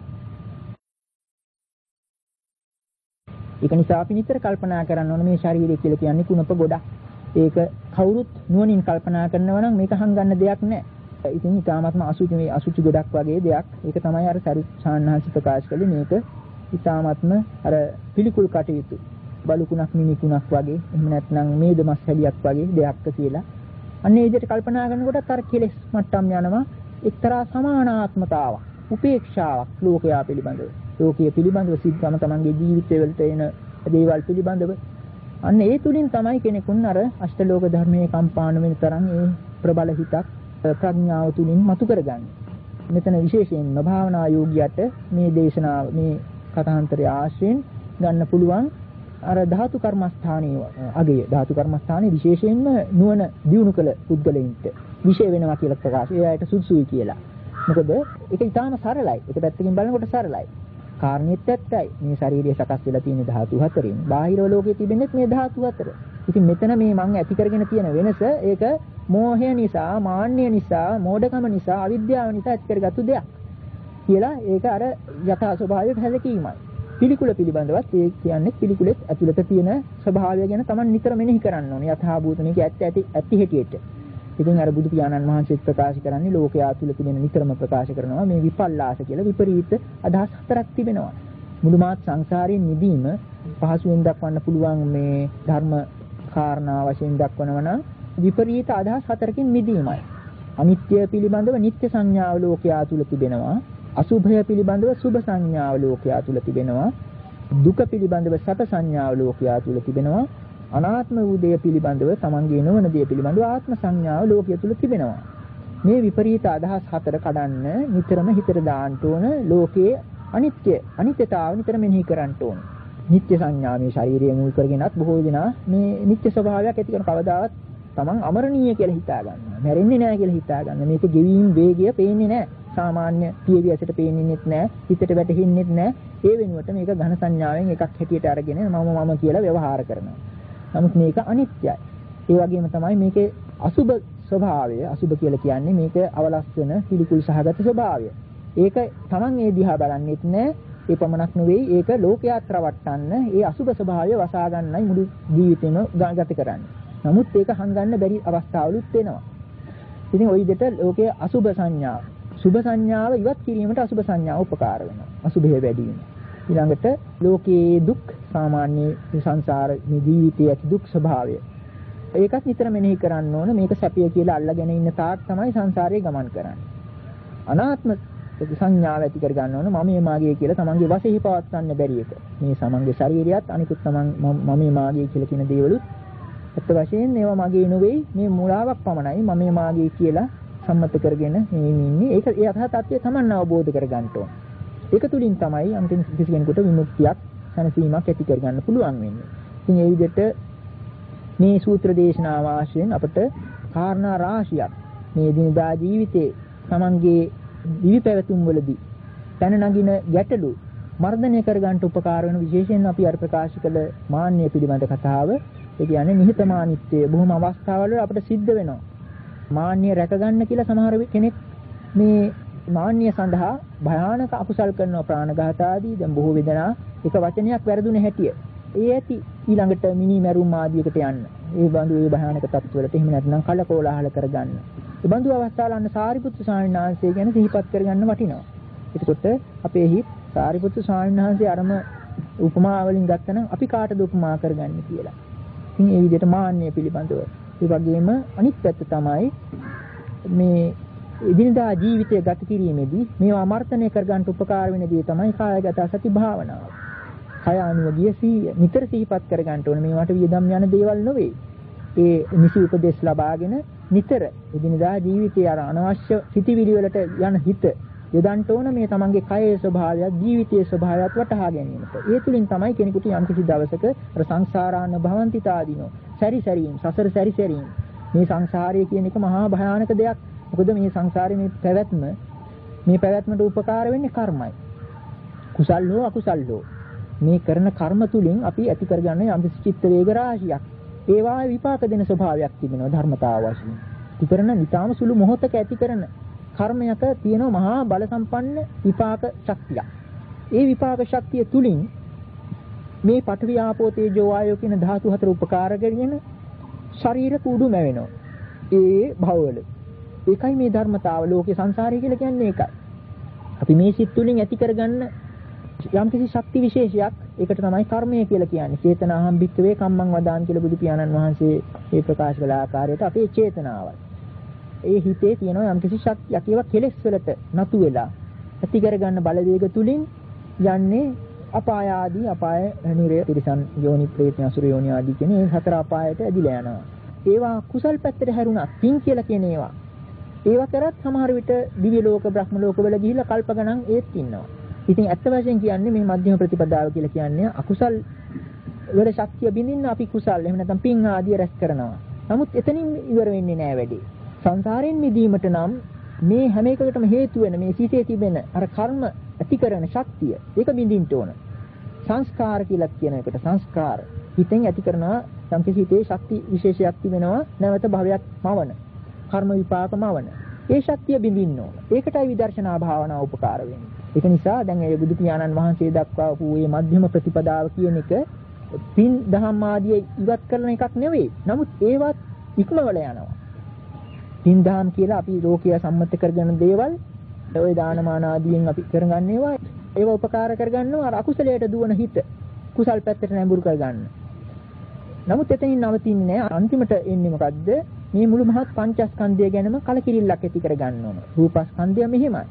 ඒක නිසා අපි නිතර කල්පනා කරන්න ඕන මේ ශරීරය කියලා කියන්නේ කුණප ගොඩක්. ඒක කවුරුත් නුවණින් කල්පනා කරනවා නම් මේක හංගන්න දෙයක් නැහැ. ඉතින් ඊටාත්ම අසුචි මේ අසුචි ගොඩක් වගේ දෙයක්. ඒක තමයි අර සරු සාන්හන්සි ප්‍රකාශ කළේ මේක ඊටාත්ම අර පිළිකුල් කටයුතු. බලුකුණක් මිනිකුණක් වගේ එහෙම නැත්නම් මේදමස් හැලියක් වගේ දෙයක් කියලා. අන්න ඒ විදිහට කල්පනා කරනකොට අර කෙලෙස් මට්ටම් යනවා එක්තරා සමානාත්මතාවක්, උපේක්ෂාවක් ලෝකයා පිළිබඳව. ලෝකයේ පිළිබඳව සිද්ධම තමන්ගේ ජීවිතය වලට එන දේවල් පිළිබඳව අන්න ඒ තුලින් තමයි කෙනෙකුන් අර අෂ්ටලෝක ධර්මයේ කම්පාන වෙන තරම් ඒ ප්‍රබල හිතක් ප්‍රඥාව තුලින් මතු කරගන්නේ. මෙතන විශේෂයෙන්ම භාවනා යෝගියට මේ දේශනාව මේ කථාන්තරය ආශ්‍රයෙන් ගන්න පුළුවන් අර ධාතු කර්මස්ථානයේ අගය. ධාතු කර්මස්ථානයේ විශේෂයෙන්ම නුවණ දියුණු කළ පුද්ගලයින්ට විශේෂ වෙනවා කියලා ප්‍රකාශ. ඒ අයට සුදුසුයි කියලා. මොකද ඒක ඉතාම සරලයි. ඒක පැත්තකින් බලනකොට සරලයි. කාරණේත් ඇත්තයි. මේ ශාරීරිය සකස් වෙලා තියෙන ධාතු හතරෙන්. බාහිර ලෝකයේ තිබෙන්නේ මේ ධාතු හතර. ඉතින් මෙතන මේ මම ඇති කරගෙන තියෙන වෙනස ඒක මෝහය නිසා, මාන්නය නිසා, මෝඩකම නිසා, අවිද්‍යාව නිසා ඇති කරගත්තු දෙයක්. කියලා ඒක අර යථා ස්වභාවයක හැලකීමයි. පිළිකුල පිළිබඳවත් ඒ කියන්නේ පිළිකුලෙත් ඇතුළත තියෙන ස්වභාවය ගැන Taman නිතර මෙනෙහි කරන්න ඕනේ. යථා භූත මේක ඇත්ත ඇති ඇති හැටියට. ඉතින් අර බුදු පියාණන් වහන්සේ ප්‍රකාශ කරන්නේ ලෝකයා තුල තිබෙන නිතරම ප්‍රකාශ කරනවා මේ විපල්ලාස කියලා විපරීත අදහස් හතරක් තිබෙනවා. මුළුමහත් සංසාරයෙන් නිදීම පහසුවෙන් දක්වන්න පුළුවන් මේ ධර්ම කාරණා වශයෙන් දක්වනවා නම් විපරීත අදහස් හතරකින් මිදීමයි. අනිත්‍ය පිළිබඳව නිත්‍ය සංඥාව ලෝකයා තුල තිබෙනවා. අසුභය පිළිබඳව සුභ සංඥාව ලෝකයා තුල තිබෙනවා. දුක පිළිබඳව සැප සංඥාව ලෝකයා තුල තිබෙනවා. අනාත්ම වූ දේ පිළිබඳව තමන්ගේ නොවන දේ පිළිබඳව ආත්ම සංඥාව ලෝකයේ තුල තිබෙනවා. මේ විපරීත අදහස් හතර කඩන්න නිතරම හිතට දාන්න ඕන ලෝකයේ අනිත්‍ය අනිත්‍යතාව නිතර මෙනෙහි කරන්න ඕන. නිත්‍ය සංඥා මේ ශාරීරිය මුල් කරගෙනත් බොහෝ දෙනා මේ නිත්‍ය ස්වභාවයක් ඇති කරන කවදාවත් තමන් අමරණීය කියලා හිතා ගන්නවා. මැරෙන්නේ නැහැ කියලා හිතා ගන්න. මේක ගෙවීම් වේගය පේන්නේ නැහැ. සාමාන්‍ය පියවි ඇසට පේන්නේත් නැහැ. හිතට වැටහෙන්නේත් නැහැ. ඒ වෙනුවට මේක ඝන සංඥාවෙන් එකක් හැටියට අරගෙන මම මම කියලා ව්‍යවහාර කරනවා. නමුත් මේක අනිත්‍යයි. ඒ වගේම තමයි මේකේ අසුබ ස්වභාවය. අසුබ කියලා කියන්නේ මේක අවලස්සන පිළිකුල් සහගත ස්වභාවය. ඒක Taman ඒ දිහා බලන්නෙත් නෑ. ඒ පමණක් නෙවෙයි ඒක ලෝකයාත් රවට්ටන්න ඒ අසුබ ස්වභාවය වසා ගන්නයි මුළු ජීවිතේම ගත කරන්නේ. නමුත් ඒක හංගන්න බැරි අවස්ථාවලුත් වෙනවා. ඉතින් ওই දෙට ලෝකයේ අසුබ සංඥාව, සුබ සංඥාව ඉවත් කිරීමට අසුබ සංඥාව උපකාර වෙනවා. අසුබය වැඩි වෙනවා. ඊළඟට ලෝකයේ දුක් සාමාන්‍ය සංසාර මේ ජීවිතයේ ඇති දුක් ස්වභාවය. ඒකත් නිතර මෙනෙහි කරන්න ඕන. මේක සැපය කියලා අල්ලගෙන ඉන්න තාක් තමයි සංසාරේ ගමන් කරන්නේ. අනාත්ම සංඥාව ඇති කර ගන්න ඕන. මම මේ මාගේ කියලා තමන්ගේ වශයෙන් පවත්වන්න බැරි එක. මේ සමන්ගේ ශරීරයත් අනිකුත් තමන් මම මේ මාගේ කියලා කියන දේවලුත් අත් වශයෙන් ඒවා මගේ නෙවෙයි මේ මුලාවක් පමණයි මම මේ මාගේ කියලා සම්මත කරගෙන මේ ඉන්නේ. ඒක ඒ අර්ථ tattve තමන් අවබෝධ කර ගන්න ඕන. ඒක තුලින් තමයි අන්තිම කිසි කෙනෙකුට විමුක්තියක් සැනසීමක් ඇති කර ගන්න පුළුවන් වෙන්නේ. ඉතින් ඒ විදිහට මේ සූත්‍ර දේශනාව ආශ්‍රයෙන් අපට කාරණා රාශියක් මේ දිනදා ජීවිතේ තමන්ගේ දිවි පැවතුම් වලදී පැන නගින ගැටලු මර්ධනය කර ගන්නට උපකාර වෙන විශේෂයෙන් අපි අර ප්‍රකාශ කළ මාන්නය පිළිබඳ කතාව. ඒ කියන්නේ නිහතමානීත්වය බොහොම අවස්ථාවල අපිට සිද්ධ වෙනවා. මාන්නය රැක ගන්න කියලා සමහර කෙනෙක් මේ මාන්නය සඳහා භයානක අකුසල් කරනවා. ප්‍රාණඝාත ආදී දැන් බොහෝ වේදනා එක වචනයක් වැරදුන හැටිය. ඒ ඇති ඊළඟට මිනි මැරුම් ආදියකට යන්න. ඒ බඳු ඒ භයානක තත්ත්වවලට එහෙම නැත්නම් කලකෝලාහල කරගන්න. ඒ බඳු අවස්ථාවල අන්න සාරිපුත්තු ස්වාමීන් වහන්සේ ගැන සිහිපත් කරගන්න වටිනවා. එතකොට අපේ හිත් සාරිපුත්තු ස්වාමීන් වහන්සේ අරම උපමා වලින් ගත්තනම් අපි කාටද උපමා කරගන්නේ කියලා. ඉතින් ඒ විදිහට මාන්නය පිළිබඳව. ඒ වගේම අනිත් පැත්ත තමයි මේ එදිනදා ජීවිතය ගත කිරීමේදී මේවා අමර්ථනය කරගන්න උපකාර වෙන දේ තමයි කායගත සති භාවනාව. කය අනුවගිය සීය නිතර සිහිපත් කරගන්න ඕනේ. මේවට වියදම් යන දේවල් නෙවෙයි. ඒ නිසි උපදෙස් ලබාගෙන නිතර එදිනදා ජීවිතයේ අර අනවශ්‍ය සිතිවිලි වලට යන හිත යොදන්න ඕන මේ තමන්ගේ කයේ ස්වභාවයත් ජීවිතයේ ස්වභාවයත් වටහා ගැනීමට. ඒ තුලින් තමයි කෙනෙකුට යම් කිසි දවසක අර සංසාරාන භවන්තිතාදීනෝ සැරිසැරීම් සසර සැරිසැරීම් මේ සංසාරය කියන එක මහා භයානක දෙයක්. මොකද මේ සංසාරේ මේ පැවැත්ම මේ පැවැත්මට උපකාර වෙන්නේ කර්මයි. කුසල් හෝ අකුසල් හෝ මේ කරන කර්ම තුලින් අපි ඇති කරගන්න යම් කිසි චිත්ත වේග රාශියක්. ඒවා විපාක දෙන ස්වභාවයක් තිබෙනවා ධර්මතාව වශයෙන්. ඉතිරණ නිතාම සුළු මොහොතක ඇති කරන කර්මයක තියෙන මහා බල සම්පන්න විපාක ශක්තිය. ඒ විපාක ශක්තිය තුලින් මේ පඨවි ආපෝ තේජෝ වායෝ කියන ධාතු හතර උපකාර කරගෙන ශරීර කුඩු මැවෙනවා. ඒ භවවල. ඒකයි මේ ධර්මතාව ලෝකේ සංසාරය කියලා කියන්නේ ඒකයි. අපි මේ සිත් තුලින් ඇති කරගන්න යම්කිසි ශක්ති විශේෂයක් ඒකට තමයි කර්මය කියලා කියන්නේ. චේතනාහම් භික්කවේ කම්මං වදාන් කියලා බුදු පියාණන් වහන්සේ ඒ ප්‍රකාශ කළ ආකාරයට අපේ චේතනාවයි. ඒ හිතේ තියෙන යම්කිසි ශක්තියක් ඒවා කෙලෙස් වලට නතු වෙලා ඇති කරගන්න බලවේග තුලින් යන්නේ අපාය ආදී අපාය නිරය තිරිසන් යෝනි ප්‍රේත අසුර යෝනි ආදී කියන මේ හතර අපායට ඇදිලා යනවා. ඒවා කුසල් පැත්තට හැරුණා පින් කියලා කියන ඒවා. ඒවා කරත් සමහර විට දිව්‍ය ලෝක බ්‍රහ්ම ලෝක වල ගිහිල්ලා කල්ප ගණන් ඒත් ඉන්නවා. ඉතින් ඇත්ත වශයෙන් කියන්නේ මේ මධ්‍යම ප්‍රතිපදාව කියලා කියන්නේ අකුසල් වල ශක්තිය බින්දින්න අපි කුසල් එහෙම නැත්නම් පින් ආදී රැස් කරනවා. නමුත් එතනින් ඉවර වෙන්නේ නැහැ වැඩි. සංසාරයෙන් මිදීමට නම් මේ හැම එකකටම හේතු වෙන මේ සිතේ තිබෙන අර කර්ම ඇති කරන ශක්තිය ඒක බින්දින්න ඕන. සංස්කාර කියලා කියන එකට සංස්කාර හිතෙන් ඇති කරනවා යම් කිසි හිතේ ශක්ති විශේෂයක් තිබෙනවා නැවත භවයක් මවන කර්ම විපාක මවන. ඒ ශක්තිය බින්දින්න ඕන. ඒකටයි විදර්ශනා භාවනාව උපකාර වෙන්නේ. ඒක නිසා දැන් ඒ බුදු පියාණන් වහන්සේ දක්වා වූ මේ මධ්‍යම ප්‍රතිපදාව කියන එක පින් දහම් ආදී ඉවත් කරන එකක් නෙවෙයි. නමුත් ඒවත් ඉක්මවල යනවා. පින් දහම් කියලා අපි ලෝකීය සම්මත කරගෙන දේවල් ඔය දානමාන ආදීන් අපි කරගන්න ඒවා ඒව උපකාර කරගන්නවා අර අකුසලයට දුවන හිත කුසල් පැත්තට නැඹුරු කරගන්න. නමුත් එතනින් නවතින්නේ නැහැ. අන්තිමට එන්නේ මොකද්ද? මේ මුළු මහත් පංචස්කන්ධය ගැනම කලකිරිල්ලක් ඇති කරගන්න ඕන. රූපස්කන්ධය මෙහෙමයි.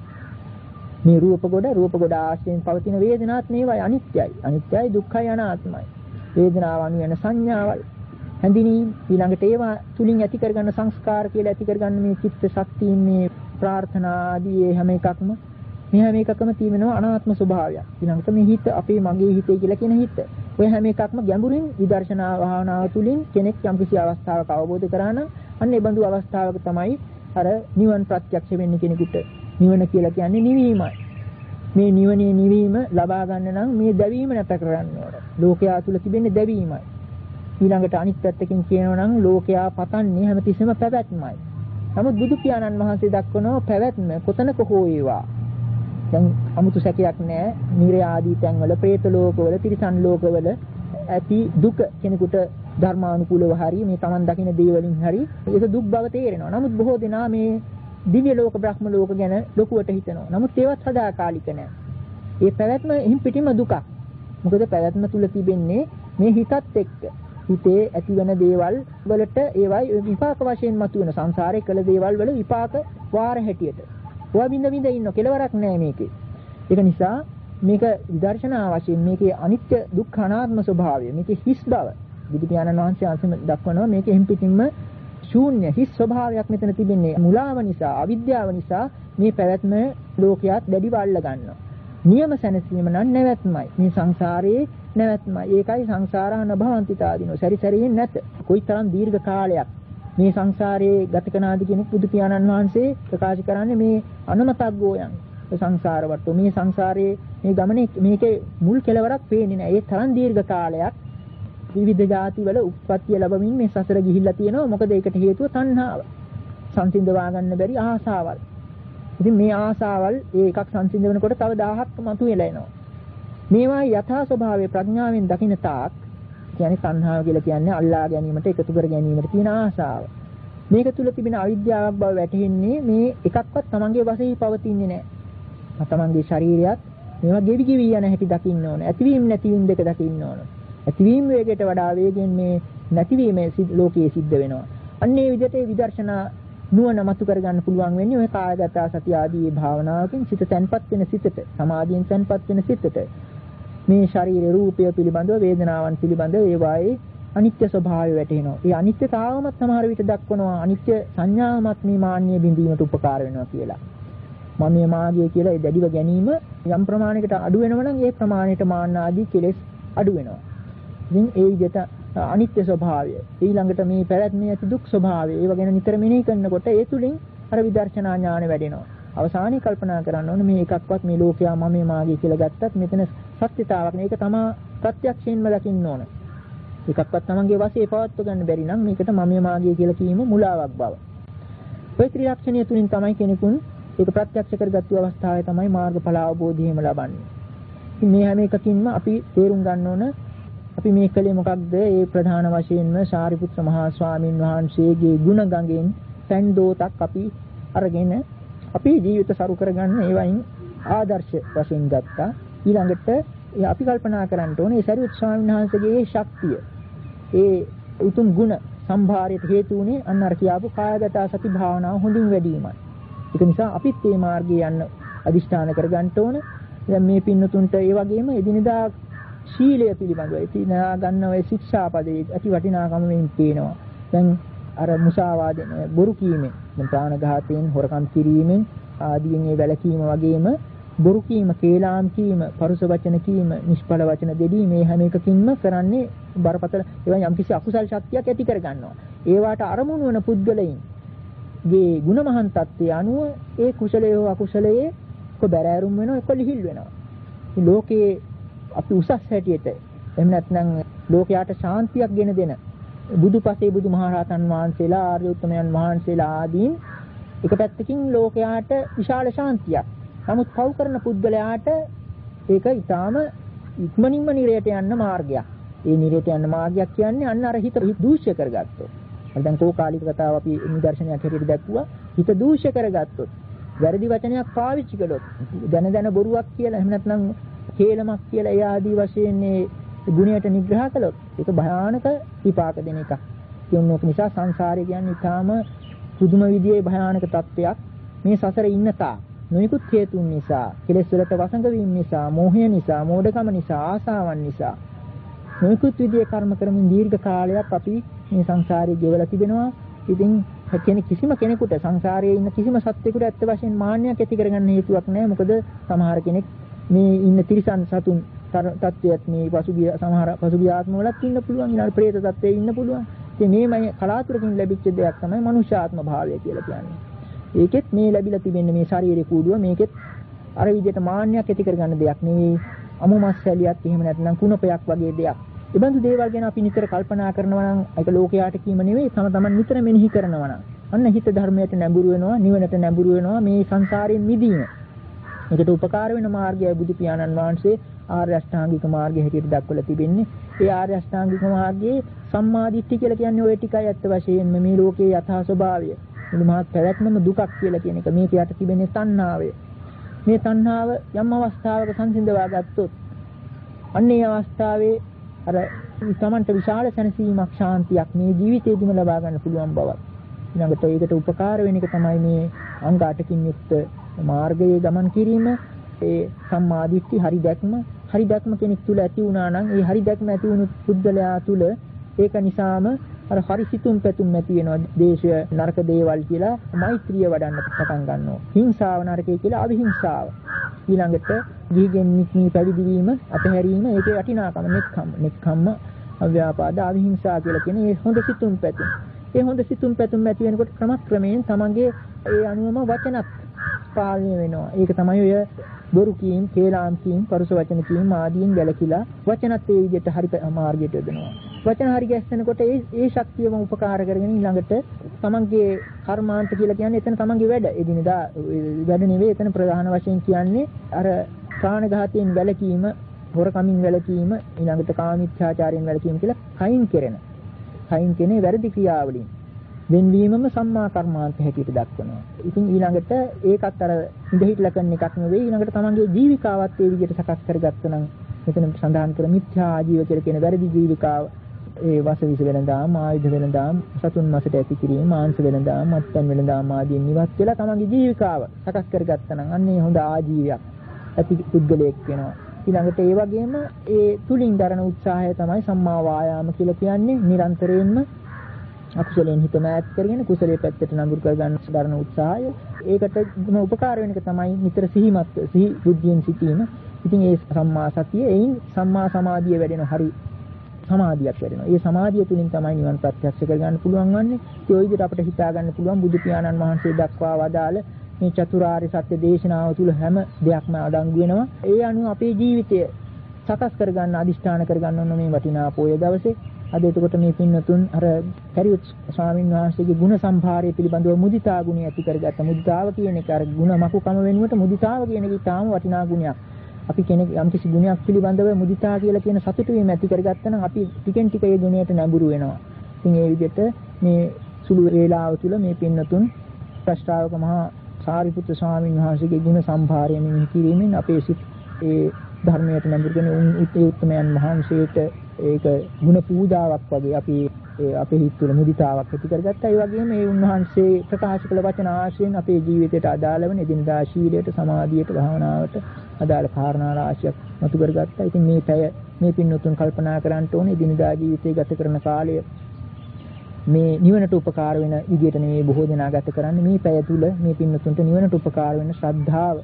මේ රූප කොට රූප කොට ආශ්‍රයෙන් පවතින වේදනාත් මේවයි අනිත්‍යයි. අනිත්‍යයි දුක්ඛයි අනාත්මයි. වේදනාව අනු වෙන සංඥාවල් හැඳිනීම් ඊළඟට ඒවා තුලින් ඇති කරගන්න සංස්කාර කියලා ඇති කරගන්න මේ චිත්ත ශක්තියින් මේ ප්‍රාර්ථනා ආදී හැම එකක්ම මේ හැම එකකම තියෙනවා අනාත්ම ස්වභාවයක්. ඊළඟට මේ හිත අපේ මගේ හිතේ කියලා කියන හිත. ඔය හැම එකක්ම ගැඹුරින් විදර්ශනා භාවනාව තුලින් කෙනෙක් යම්කිසි අවස්ථාවක අවබෝධ කරා නම් අන්න ඒ බඳු අවස්ථාවක තමයි අර නිවන ප්‍රත්‍යක්ෂ වෙන්නේ කෙනෙකුට. නිවන කියලා කියන්නේ නිවීමයි. මේ නිවනේ නිවීම ලබා ගන්න නම් මේ දැවීම නැත කරන්න ඕන. ලෝකයා තුල තිබෙන්නේ දැවීමයි. ඊළඟට අනිත් පැත්තකින් කියනවා නම් ලෝකයා පතන්නේ හැමතිස්සෙම පැවැත්මයි. නමුත් බුදු පියාණන් වහන්සේ දක්වනවා පැවැත්ම කොතනක හෝ ඒවා. දැන් 아무තු සැකයක් නැහැ. නිරය ආදී තැන්වල, പ്രേත ලෝකවල, තිරිසන් ලෝකවල ඇති දුක කෙනෙකුට ධර්මානුකූලව හරි මේ Taman දකින දේ වලින් හරි ඒක දුක් බව තේරෙනවා. නමුත් බොහෝ දෙනා මේ දිව්‍ය ලෝක බ්‍රහ්ම ලෝක ගැන ලොකුවට හිතනවා. නමුත් ඒවත් සදාකාලික නෑ. ඒ පැවැත්ම හිම් පිටිම දුකක්. මොකද පැවැත්ම තුල තිබෙන්නේ මේ හිතත් එක්ක. හිතේ ඇතිවන දේවල් වලට ඒවයි විපාක වශයෙන් මතුවෙන සංසාරේ කළ දේවල් වල විපාක වාර හැටියට. ඔය බින්ද බින්ද ඉන්න කෙලවරක් නෑ මේකේ. ඒක නිසා මේක විදර්ශනා වශයෙන් මේකේ අනිත්‍ය දුක්ඛ අනාත්ම ස්වභාවය මේකේ හිස් බව බුදු පියාණන් වහන්සේ අන්තිම දක්වනවා. මේකේ හිම් පිටින්ම ශූන්‍ය හිස් ස්වභාවයක් මෙතන තිබෙන්නේ. මුලාව නිසා අවිද්‍යාව නිසා මේ පැවැත්ම ලෝකයක් දැඩිව අල්ල ගන්නවා. නියම සැනසීම නම් නැවැත්මයි. මේ සංසාරයේ නැවැත්මයි. ඒකයි සංසාරා නභවන්තිතාදීනෝ. සැරිසැරියෙන් නැත. කොයිතරම් දීර්ඝ කාලයක් මේ සංසාරයේ ගත කරනාද කියන බුදු පියාණන් වහන්සේ ප්‍රකාශ කරන්නේ මේ අනමතග්ගෝයන් සංසාර වට්ටෝ. මේ සංසාරයේ මේ ගමනේ මේකේ මුල් කෙලවරක් පේන්නේ නැහැ. ඒ තරම් දීර්ඝ කාලයක් විවිධ ಜಾති වල උත්පත්ති ලැබමින් මේ සසර ගිහිල්ලා තියෙනවා. මොකද ඒකට හේතුව තණ්හාව. සංසිඳවා ගන්න බැරි ආසාවල්. ඉතින් මේ ආසාවල් ඒ එකක් සංසිඳනකොට තව දහහක් මතුවෙලා එනවා. මේවා යථා ස්වභාවයේ ප්‍රඥාවෙන් දකින්න තාක් කියන්නේ තණ්හාව කියලා කියන්නේ අල්ලා ගැනීමට එකතු කර ගැනීමට තියෙන ආසාව. මේක තුල තිබෙන අවිද්‍යාවක් බව වැටහෙන්නේ මේ එකක්වත් තමන්ගේ වශයෙන් පවතින්නේ නැහැ. තමන්ගේ ශරීරයත් මේවා ගෙවි ගෙවි යන හැටි දකින්න ඕන. ඇතිවීම නැතිවීම දෙක දකින්න ඕන. ඇතිවීම වේගයට වඩා වේගෙන් මේ නැතිවීම ලෝකයේ සිද්ධ වෙනවා. අන්න ඒ විදිහට ඒ විදර්ශනා නුවණ මතු කරගන්න පුළුවන් වෙන්නේ ඔය කායගත සති ආදී භාවනාවකින් සිත තැන්පත් වෙන සිතට, සමාධියෙන් තැන්පත් වෙන සිතට. මේ ශරීර රූපය පිළිබඳව, වේදනාවන් පිළිබඳව ඒවායේ අනිත්‍ය ස්වභාවය වැටහෙනවා. ඒ අනිත්‍යතාවමත් සමහර විට දක්වනවා. අනිත්‍ය සංඥාවමත් මේ මාන්නය බිඳීමට උපකාර වෙනවා කියලා. මම මේ මාගිය කියලා ඒ දැඩිව ගැනීම යම් ප්‍රමාණයකට අඩු වෙනවා නම් ඒ ප්‍රමාණයට මාන්න ආදී කෙලෙස් අඩු වෙනවා. ඉතින් ඒ විදිහට අනිත්‍ය ස්වභාවය, ඊළඟට මේ පැවැත්මේ ඇති දුක් ස්වභාවය, ඒව ගැන නිතර මෙනෙහි කරනකොට ඒ තුලින් අර විදර්ශනා ඥාන වැඩෙනවා. අවසානයේ කල්පනා කරන්න ඕනේ මේ එකක්වත් මේ ලෝකයා මම මේ මාගිය කියලා ගත්තත් මෙතන සත්‍යතාවක් නේ. ඒක තමා ප්‍රත්‍යක්ෂයෙන්ම දකින්න ඕන. එකක්වත් තමන්ගේ වශයේ පවත්ව ගන්න බැරි නම් මේකට මම මේ මාගිය කියලා කීම මුලාවක් බව. ඔය ත්‍රිලක්ෂණය තුලින් තමයි කෙනෙකුන් ඒක ප්‍රත්‍යක්ෂ කරගත්තු අවස්ථාවේ තමයි මාර්ගඵල අවබෝධයම ලබන්නේ. ඉතින් මේ හැම එකකින්ම අපි තේරුම් ගන්න ඕන අපි මේ කලේ මොකක්ද? ඒ ප්‍රධාන වශයෙන්ම සාරිපුත්‍ර මහා ස්වාමීන් වහන්සේගේ ගුණ ගඟෙන් පැන් දෝතක් අපි අරගෙන අපි ජීවිත සරු කරගන්න ඒවයින් ආදර්ශ වශයෙන් ගත්තා. ඊළඟට අපි කල්පනා කරන්න ඕනේ ඒ සාරිපුත්‍ර ස්වාමීන් වහන්සේගේ ශක්තිය, ඒ උතුම් ගුණ සම්භාරයට හේතු වුණේ අන්න අර කියාපු කායගත සති භාවනාව හොඳින් වැඩිමයි. ඒක නිසා අපිත් මේ මාර්ගයේ යන්න අදිෂ්ඨාන කරගන්න ඕන. දැන් මේ පින්නතුන්ට ඒ වගේම එදිනදා ශීලය පිළිබඳව ඉතිනා ගන්න ඔය ශික්ෂාපදයේ ඇති වටිනාකම මෙන් පේනවා. දැන් අර මුසාවාදෙන්, බොරු කීමෙන්, ප්‍රාණඝාතයෙන්, හොරකම් කිරීමෙන් ආදීන් මේ වැළකීම වගේම බොරු කීම, කේලාම් කීම, පරුස වචන කීම, නිෂ්ඵල වචන දෙදී මේ හැම එකකින්ම කරන්නේ බරපතල ඒවා යම්කිසි අකුසල් ශක්තියක් ඇති කර ගන්නවා. ඒවාට අරමුණු වන පුද්ගලයන් ගේ ගුණමහන් තත්ත්වය අනුව ඒ කුසලයේ හෝ අකුසලයේ කො බැරෑරුම් වෙනවා, කො ලිහිල් වෙනවා. මේ ලෝකේ අපි උසස් හැටියට එහෙම නැත්නම් ලෝකයට ශාන්තියක් ගෙන දෙන බුදුපසේ බුදුමහරහතන් වහන්සේලා, ආර්ය උත්තමයන් වහන්සේලා ආදීන් එක පැත්තකින් ලෝකයට විශාල ශාන්තියක්. නමුත් පව් කරන පුද්ගලයාට ඒක ඊටාම ඉක්මනින්ම නිරයට යන්න මාර්ගයක්. ඒ නිරයට යන්න මාර්ගයක් කියන්නේ අන්න අර හිත දූෂ්‍ය කරගත්තොත්. දැන් කෝකාලික කතාව අපි නිදර්ශනයක් හැටියට දැක්වුවා. හිත දූෂ්‍ය කරගත්තොත්, වැරදි වචනයක් පාවිච්චි කළොත්, දැන දැන බොරුවක් කියලා එහෙම නැත්නම් හේලමක් කියලා ඒ ආදී වශයෙන් මේ ගුණයට නිග්‍රහ කළොත් ඒක භයානක විපාක දෙන එකක්. ඒක නිසා සංසාරය කියන්නේ ඊටාම පුදුම විදිහේ භයානක තත්ත්වයක්. මේ සසරේ ඉන්න තා නොයෙකුත් හේතුන් නිසා, කෙලෙස් වලට වසඟ වීම නිසා, මෝහය නිසා, මෝඩකම නිසා, ආසාවන් නිසා නොයෙකුත් විදිහේ කර්ම කරමින් දීර්ඝ කාලයක් අපි මේ සංසාරේ ගෙවලා තිබෙනවා. ඉතින් කෙනෙක් කිසිම කෙනෙකුට සංසාරයේ ඉන්න කිසිම සත්වෙකුට ඇත්ත වශයෙන් මාන්නයක් ඇති කරගන්න හේතුවක් නැහැ. මොකද සමහර කෙනෙක් මේ ඉන්න තිරිසන් සතුන් තත්ත්වයක් මේ පසුගිය සමහර පසුගිය ආත්මවලත් ඉන්න පුළුවන්, ඊළඟ ප්‍රේත තත්ත්වයේ ඉන්න පුළුවන්. ඉතින් මේමයි කලාතුරකින් ලැබිච්ච දෙයක් තමයි මනුෂ්‍යාත්ම භාවය කියලා කියන්නේ. ඒකෙත් මේ ලැබිලා තිබෙන්නේ මේ ශාරීරික කූඩුව, මේකෙත් අර විදිහට මාන්නයක් ඇති කරගන්න දෙයක් නෙවෙයි. අමු මස් සැලියක් එහෙම නැත්නම් කුණපයක් වගේ දෙයක්. ඒ බඳු දේවල් ගැන අපි නිතර කල්පනා කරනවා නම් ඒක ලෝකයට කීම නෙවෙයි, තම තමන් නිතර මෙනෙහි කරනවා නම් අන්න හිත ධර්මයට නැඹුරු වෙනවා, නිවනට නැඹුරු වෙනවා, මේ සංසාරයෙන් මිදීම. මේකට උපකාර වෙන මාර්ගයයි බුදු පියාණන් වහන්සේ ආර්ය අෂ්ටාංගික මාර්ගය හැටියට දක්වලා තිබෙන්නේ. ඒ ආර්ය අෂ්ටාංගික මාර්ගයේ සම්මා දිට්ඨිය කියලා කියන්නේ ওই ටිකයි ඇත්ත වශයෙන්ම මේ ලෝකයේ යථා ස්වභාවය. මුළු මහත් පැවැත්මම දුකක් කියලා කියන එක. මේක යට තිබෙන්නේ තණ්හාවය. මේ තණ්හාව යම් අවස්ථාවක සංසිඳවා ගත්තොත් අන්න ඒ අවස්ථාවේ අර තමන්ට විශාල සැනසීමක්, ශාන්තියක් මේ ජීවිතේදීම ලබා ගන්න පුළුවන් බවක්. ඊළඟට ඒකට උපකාර වෙන එක තමයි මේ අංග අටකින් යුක්ත මාර්ගයේ ගමන් කිරීම. ඒ සම්මා දිට්ඨි, හරි දැක්ම, හරි දැක්ම කෙනෙක් තුල ඇති වුණා නම් ඒ හරි දැක්ම ඇති වුණු පුද්ගලයා තුල ඒක නිසාම අර හරි සිතුම් පැතුම් ඇති වෙනවා. දේශය නරක දේවල් කියලා මෛත්‍රිය වඩන්න පටන් ගන්නවා. හිංසාව නරකයි කියලා අවිහිංසාව. ඊළඟට ගිහිගෙන් නික්මී පැවිදි වීම, අතහැරීම, ඒකේ වටිනාකම නෙක්ඛම්ම. නෙක්ඛම්ම, අව්‍යාපාද, අවිහිංසා කියලා කියන මේ හොඳ සිතුම් පැතුම්. ඒ හොඳ සිතුම් පැතුම් ඇති වෙනකොට ක්‍රමක්‍රමයෙන් තමන්ගේ ඒ අනුවම වචනත් පාලනය වෙනවා. ඒක තමයි ඔය බොරු කීම්, කේලාම් කීම්, පරුස වචන කීම් ආදීන් වැළකීලා වචනත් ඒ විදිහට හරි මාර්ගයට යොදනවා. වචන හරි ගැස්සෙනකොට ඒ ඒ ශක්තියම උපකාර කරගෙන ඊළඟට තමන්ගේ කර්මාන්ත කියලා කියන්නේ එතන තමන්ගේ වැඩ. එදිනදා වැඩ නෙවෙයි එතන ප්‍රධාන වශයෙන් කියන්නේ අර ප්‍රාණඝාතයෙන් වැළකීම, හොරකමින් වැළකීම, ඊළඟට කාමීච්ඡාචාරයෙන් වැළකීම කියලා කයින් කෙරෙන. කයින් කෙනේ වැරදි ක්‍රියාවලින්. වෙන්වීමම සම්මා කර්මාන්ත හැටියට දක්වනවා. ඉතින් ඊළඟට ඒකත් අර ඉඳහිట్లా කරන එකක් නෙවෙයි ඊළඟට තමන්ගේ ජීවිකාවත් ඒ විදිහට සකස් කරගත්තා නම් මෙතන සඳහන් කර මිත්‍යා ආජීව කියලා කියන වැරදි ජීවිකාව ඒ වසවිස වෙනදාම ආයුධ වෙනදාම සතුන් මසට ඇති කිරීම මාංශ වෙනදාම මත්පැන් වෙනදාම ආදී නිවත් වෙලා තමන්ගේ ජීවිකාව සකස් කරගත්තා නම් අන්නේ හොඳ ආජීවයක් ඇති පුද්ගලයෙක් වෙනවා. ඊළඟට ඒ වගේම ඒ තුලින් දරන උත්සාහය තමයි සම්මා වායාම කියලා කියන්නේ. නිරන්තරයෙන්ම අකුසලයෙන් හිත මෑත් කරගෙන කුසලයේ පැත්තට නඟුරු කරගන්න දරන උත්සාහය. ඒකටම උපකාර වෙන එක තමයි නිතර සිහිමත් සිහි බුද්ධියෙන් සිටීම. ඉතින් ඒ සම්මා සතිය එයින් සම්මා සමාධිය වැඩෙන හරි සමාධියක් වැඩෙනවා. ඒ සමාධිය තුලින් තමයි නිවන් ප්‍රත්‍යක්ෂ කරගන්න පුළුවන් වන්නේ. ඒ විදිහට අපිට හිතා ගන්න පුළුවන් බුදු පියාණන් වහන්සේ දක්වා වදාළ මේ චතුරාර්ය සත්‍ය දේශනාව තුල හැම දෙයක්ම අඩංගු වෙනවා. ඒ අනුව අපේ ජීවිතය සකස් කරගන්න අදිෂ්ඨාන කරගන්න ඕන මේ වටිනා පොය දවසේ. අද එතකොට මේ පින්නතුන් අර පරිඋත් ස්වාමීන් වහන්සේගේ ගුණ සම්භාරය පිළිබඳව මුදිතා ගුණය ඇති කරගත්ත. මුදිතාව කියන එක අර ගුණ මකුකම වෙනුවට මුදිතාව කියන එක ඊටාම වටිනා ගුණයක්. අපි කෙනෙක් යම්කිසි ගුණයක් පිළිබඳව මුදිතා කියලා කියන සතුට වීම ඇති කරගත්තා නම් අපි ටිකෙන් ටික ඒ ගුණයට නැඹුරු වෙනවා. ඉතින් ඒ විදිහට මේ සුළු වේලාව තුළ මේ පින්නතුන් ප්‍රස්තාවක මහා සාරිපුත්‍ර ස්වාමීන් වහන්සේගේ ගුණ සම්භාරය මෙහි කිරීමෙන් අපේ සිත් ඒ ධර්මයට නැඹුරුගෙන උත්තේ උත්තමයන් වහන්සේට ඒක ගුණ පූජාවක් වගේ අපි අපේ හිත තුළ මුදිතාවක් ඇති කරගත්තා. ඒ වගේම මේ උන්වහන්සේ ප්‍රකාශ කළ වචන ආශ්‍රයෙන් අපේ ජීවිතයට අදාළ වෙන එදිනදා ශීලයට, සමාධියට, භාවනාවට අදාළ කාරණා රාශියක් මතු කරගත්තා. ඉතින් මේ පැය මේ පින්නතුන් කල්පනා කරන්න ඕනේ එදිනදා ජීවිතේ ගත කරන කාලය මේ නිවනට උපකාර වෙන විදියට නෙවෙයි බොහෝ දෙනා ගත කරන්නේ. මේ පැය තුල මේ පින්නතුන්ට නිවනට උපකාර වෙන ශ්‍රද්ධාව,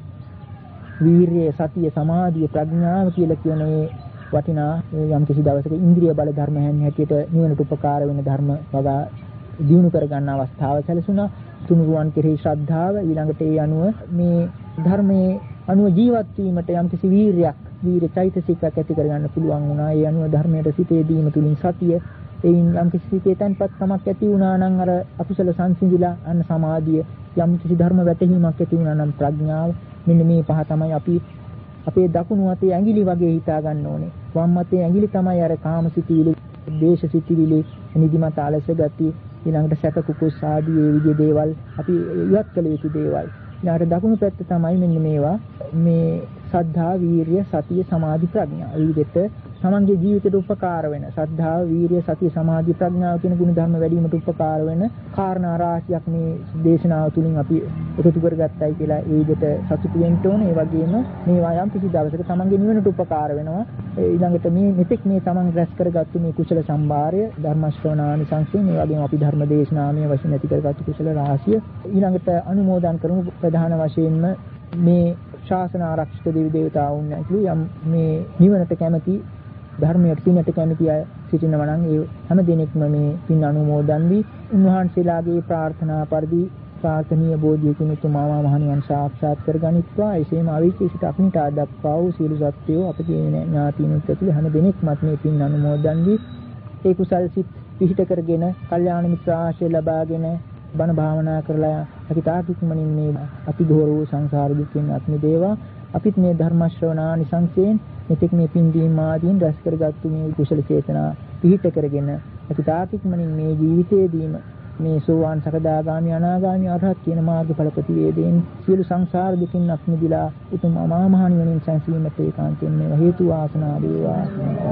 වීරිය, සතිය, සමාධිය, ප්‍රඥාව කියලා කියන මේ වටිනා යම් කිසි දවසක ඉන්ද්‍රිය බල ධර්ම හැටියට නිවනට උපකාර වෙන ධර්ම වගා දිනු කර ගන්න අවස්ථාව සැලසුණා. තුනුරුවන් කෙරෙහි ශ්‍රද්ධාව, ඊළඟට ඒ අනුව මේ ධර්මයේ අනුව ජීවත් වීමට යම් කිසි වීරියක්, වීර චෛතසිකයක් ඇති කර ගන්න පුළුවන් වුණා. ඒ අනුව ධර්මයට සිටේ දීම තුලින් සතිය, එයින් යම් කිසි සිතේතන්පත්කමක් ඇති වුණා නම් අර අකුසල සංසිඳිලා අන්න සමාධිය, යම් කිසි ධර්ම වැටහීමක් ඇති වුණා නම් ප්‍රඥාව. මෙන්න මේ පහ තමයි අපි අපේ දකුණු අතේ ඇඟිලි වගේ හිතා ගන්න ඕනේ. වම් අතේ ඇඟිලි තමයි අර කාමසිතීලි, දේශසිතීලි, නිදිමත, අලස ගති, ඊළඟට සැක කුකුස් ආදී ඒ විදිහේ දේවල් අපි ඉවත් කළ යුතු දේවල්. ඊළඟට දකුණු පැත්ත තමයි මෙන්න මේවා මේ සද්ධා, වීරිය, සතිය, සමාධි, ප්‍රඥා. ඒ විදිහට තමන්ගේ ජීවිතයට උපකාර වෙන සද්ධා, වීරිය, සතිය, සමාධි, ප්‍රඥාව කියන ගුණ ධර්ම වැඩි වීමට උපකාර වෙන කාරණා රාශියක් මේ දේශනාව තුළින් අපි එකතු කරගත්තයි කියලා ඒ විදිහට සතුටු වෙන්න ඕනේ. ඒ වගේම මේවා යම් කිසි දවසක තමන්ගේ නිවනට උපකාර වෙනවා. ඊළඟට මේ මෙතෙක් මේ තමන් රැස් කරගත්තු මේ කුසල සම්භාරය, ධර්ම ශ්‍රවණානිසංසයෙන්, ඒ වගේම අපි ධර්ම දේශනාමය වශයෙන් ඇති කරගත්තු කුසල රාශිය ඊළඟට අනුමෝදන් කරමු. ප්‍රධාන වශයෙන්ම මේ ශාසන ආරක්ෂක දෙවි දේවතාවුන් ඇතුළු යම් මේ නිවනට කැමැති, ධර්මයට පිනට කැමති අය සිටිනවා නම් ඒ හැම දිනෙකම මේ පින් අනුමෝදන් වී උන්වහන්සේලාගේ ප්‍රාර්ථනා පරිදි ප්‍රාර්ථනීය බෝධියකින් උතුමා මහ නිවන් සාක්ෂාත් කරගනිත්වා. එසේම අවීචිත අපිට ආදක්වා වූ සීල සත්‍යෝ අපගේ ඥාතීනුත් ඇතුළු හැම දිනෙකමත් මේ පින් අනුමෝදන් වී ඒ කුසල් සිත් පිහිට කරගෙන කල්යාණ මිත්‍ර ආශ්‍රය ලබාගෙන බණ භාවනා කරලා අපි තාකිකමනින් මේ අතිඝෝර වූ සංසාර දුකින් අත් මිදේවා. අපිත් මේ ධර්ම ශ්‍රවණානිසංසයෙන් මෙතෙක් මේ පින්දීම් ආදීන් රැස් කරගත්තු මේ කුසල චේතනා පිහිට කරගෙන අපි තාකිකමනින් මේ ජීවිතයේදීම මේ සෝවාන් සකදාගාමි අනාගාමි අරහත් කියන මාර්ගඵල ප්‍රතිවේදයෙන් සියලු සංසාර දුකින් අත් මිදලා උතුම් අමා මහ නිවනින් සැනසීමට ඒකාන්තයෙන් මේ හේතු වාසනා වේවා.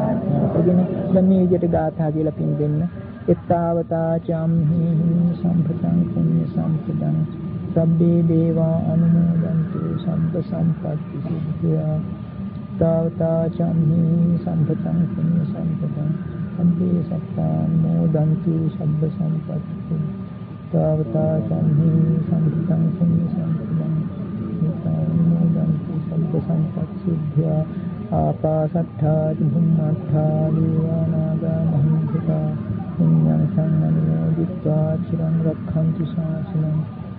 එදින දැන් මේ විදිහට ගාථා කියලා පින් දෙන්න. එත්තාවතා චම්හි සම්පතං පුඤ්ඤ සම්පදං සබ්බේ දේවා අනුමෝදන්තු සම්ප සම්පත්ති සිද්ධා. තාවතා චම්හි සම්පතං පුඤ්ඤ සම්පතං සම්පේ සත්තානුමෝදන්තු සබ්බ සම්පත්ති. තාවතා චම්හි සම්පතං පුඤ්ඤ සම්පතං සත්තානුමෝදන්තු සබ්බ සම්පත්ති සිද්ධා. ආකාශට්ඨා චුම්මට්ඨා දේවානාගා මහින්దికා පුඤ්ඤං සම්මනෝදිत्वा චිරං රක්ඛන්තු ශාසනං.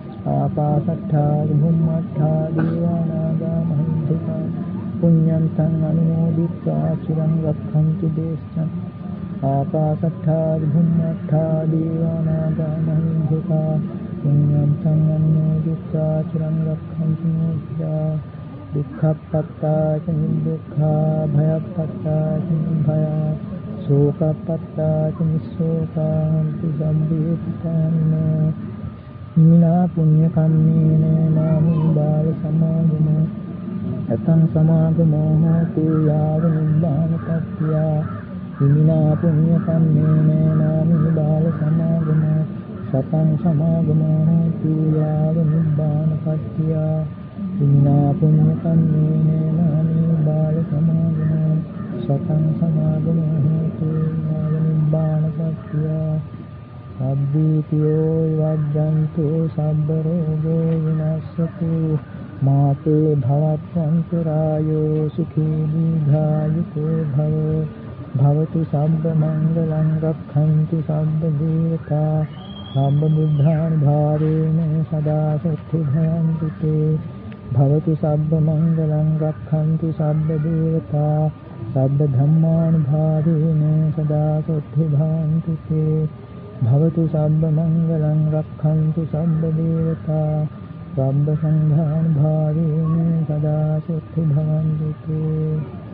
ආකාශට්ඨා චුම්මට්ඨා දේවානාගා මහින්దికා පුඤ්ඤං අනුමෝදිत्वा චිරං රක්ඛන්තු දේශනං. ආකාශට්ඨා චුම්මට්ඨා දේවානාගා මහින්దికා පුඤ්ඤං අනුමෝදිत्वा චිරං රක්ඛන්තු දේශනං. දුක්ඛප්පත්තා ච නිදුක්ඛා භයප්පත්තා ච භය සෝකප්පත්තාච නිස්සෝකාන්ති සම්බේ පිතානෝ මිනා පුඤ්ඤ කම්මේන නාමි බාල සමාගම අතං සමාගමෝ හෝතු යාව නිබ්බාන පත්‍ත්‍යා මිනා පුඤ්ඤ කම්මේන නාමි බාල සමාගම සතං සමාගමෝ හෝතු යාව නිබ්බාන පත්‍ත්‍යා මිනා පුඤ්ඤ කම්මේන නාමි බාල සමාගම සතං සමාගමෝ හෝතු යාව නිබ්බාන පත්‍ත්‍යා සබ්බීතියෝ වජ්ජන්තු සබ්බ රෝගෝ විනස්සතු මාතේ භවත්වන්තරායෝ සුඛී දීඝායුකෝ භව භවතු සබ්බ මංගලං රක්ඛන්තු සබ්බ දේවතා සබ්බ බුද්ධාන් භාවේන සදා සත්‍ය භවන්තු තේ භවතු සබ්බ මංගලං රක්ඛන්තු සබ්බ දේවතා සබ්බ ධම්මාන් භාවේන සදා සත්‍ය භවන්තු තේ භවතු සබ්බ මංගලං රක්ඛන්තු සබ්බ දේවතා සබ්බ සංඝාන් භාවේන සදා සත්‍ය භවන්තු තේ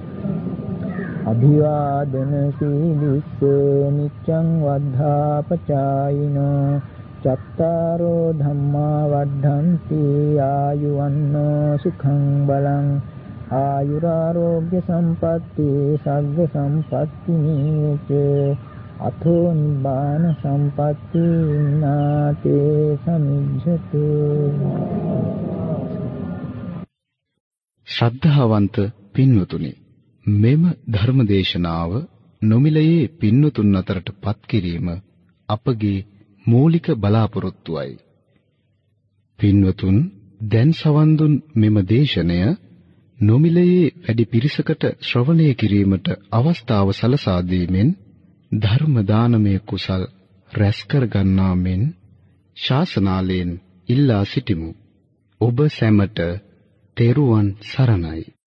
අභිවාදන සීලිස්ස නිච්ඡං වද්ධාපචායිනෝ චත්තාරෝ ධම්මා වද්ධන්ති ආයුවන්නෝ සුඛං බලං ආයුරාෝග්‍ය සම්පatti සග්ග සම්පatti නීච අතෝ නිබ්බාන සම්පatti නාතේ සමිජ්ජතු. ශ්‍රද්ධාවන්ත පින්වතුනි, මෙම ධර්මදේශනාව නොමිලයේ පින්වතුන් අතරට පත් කිරීම අපගේ මූලික බලාපොරොත්තුවයි. පින්වතුන් දැන් සවන් දුන් මෙම දේශනය නොමිලයේ වැඩි පිරිසකට ශ්‍රවණය කිරීමට අවස්ථාව සලසා දීමෙන් ධර්ම දානමය කුසල් රැස් කර ගන්නා මෙන් ශාසනාලයෙන් ඉල්ලා සිටිමු. ඔබ සැමට තෙරුවන් සරණයි.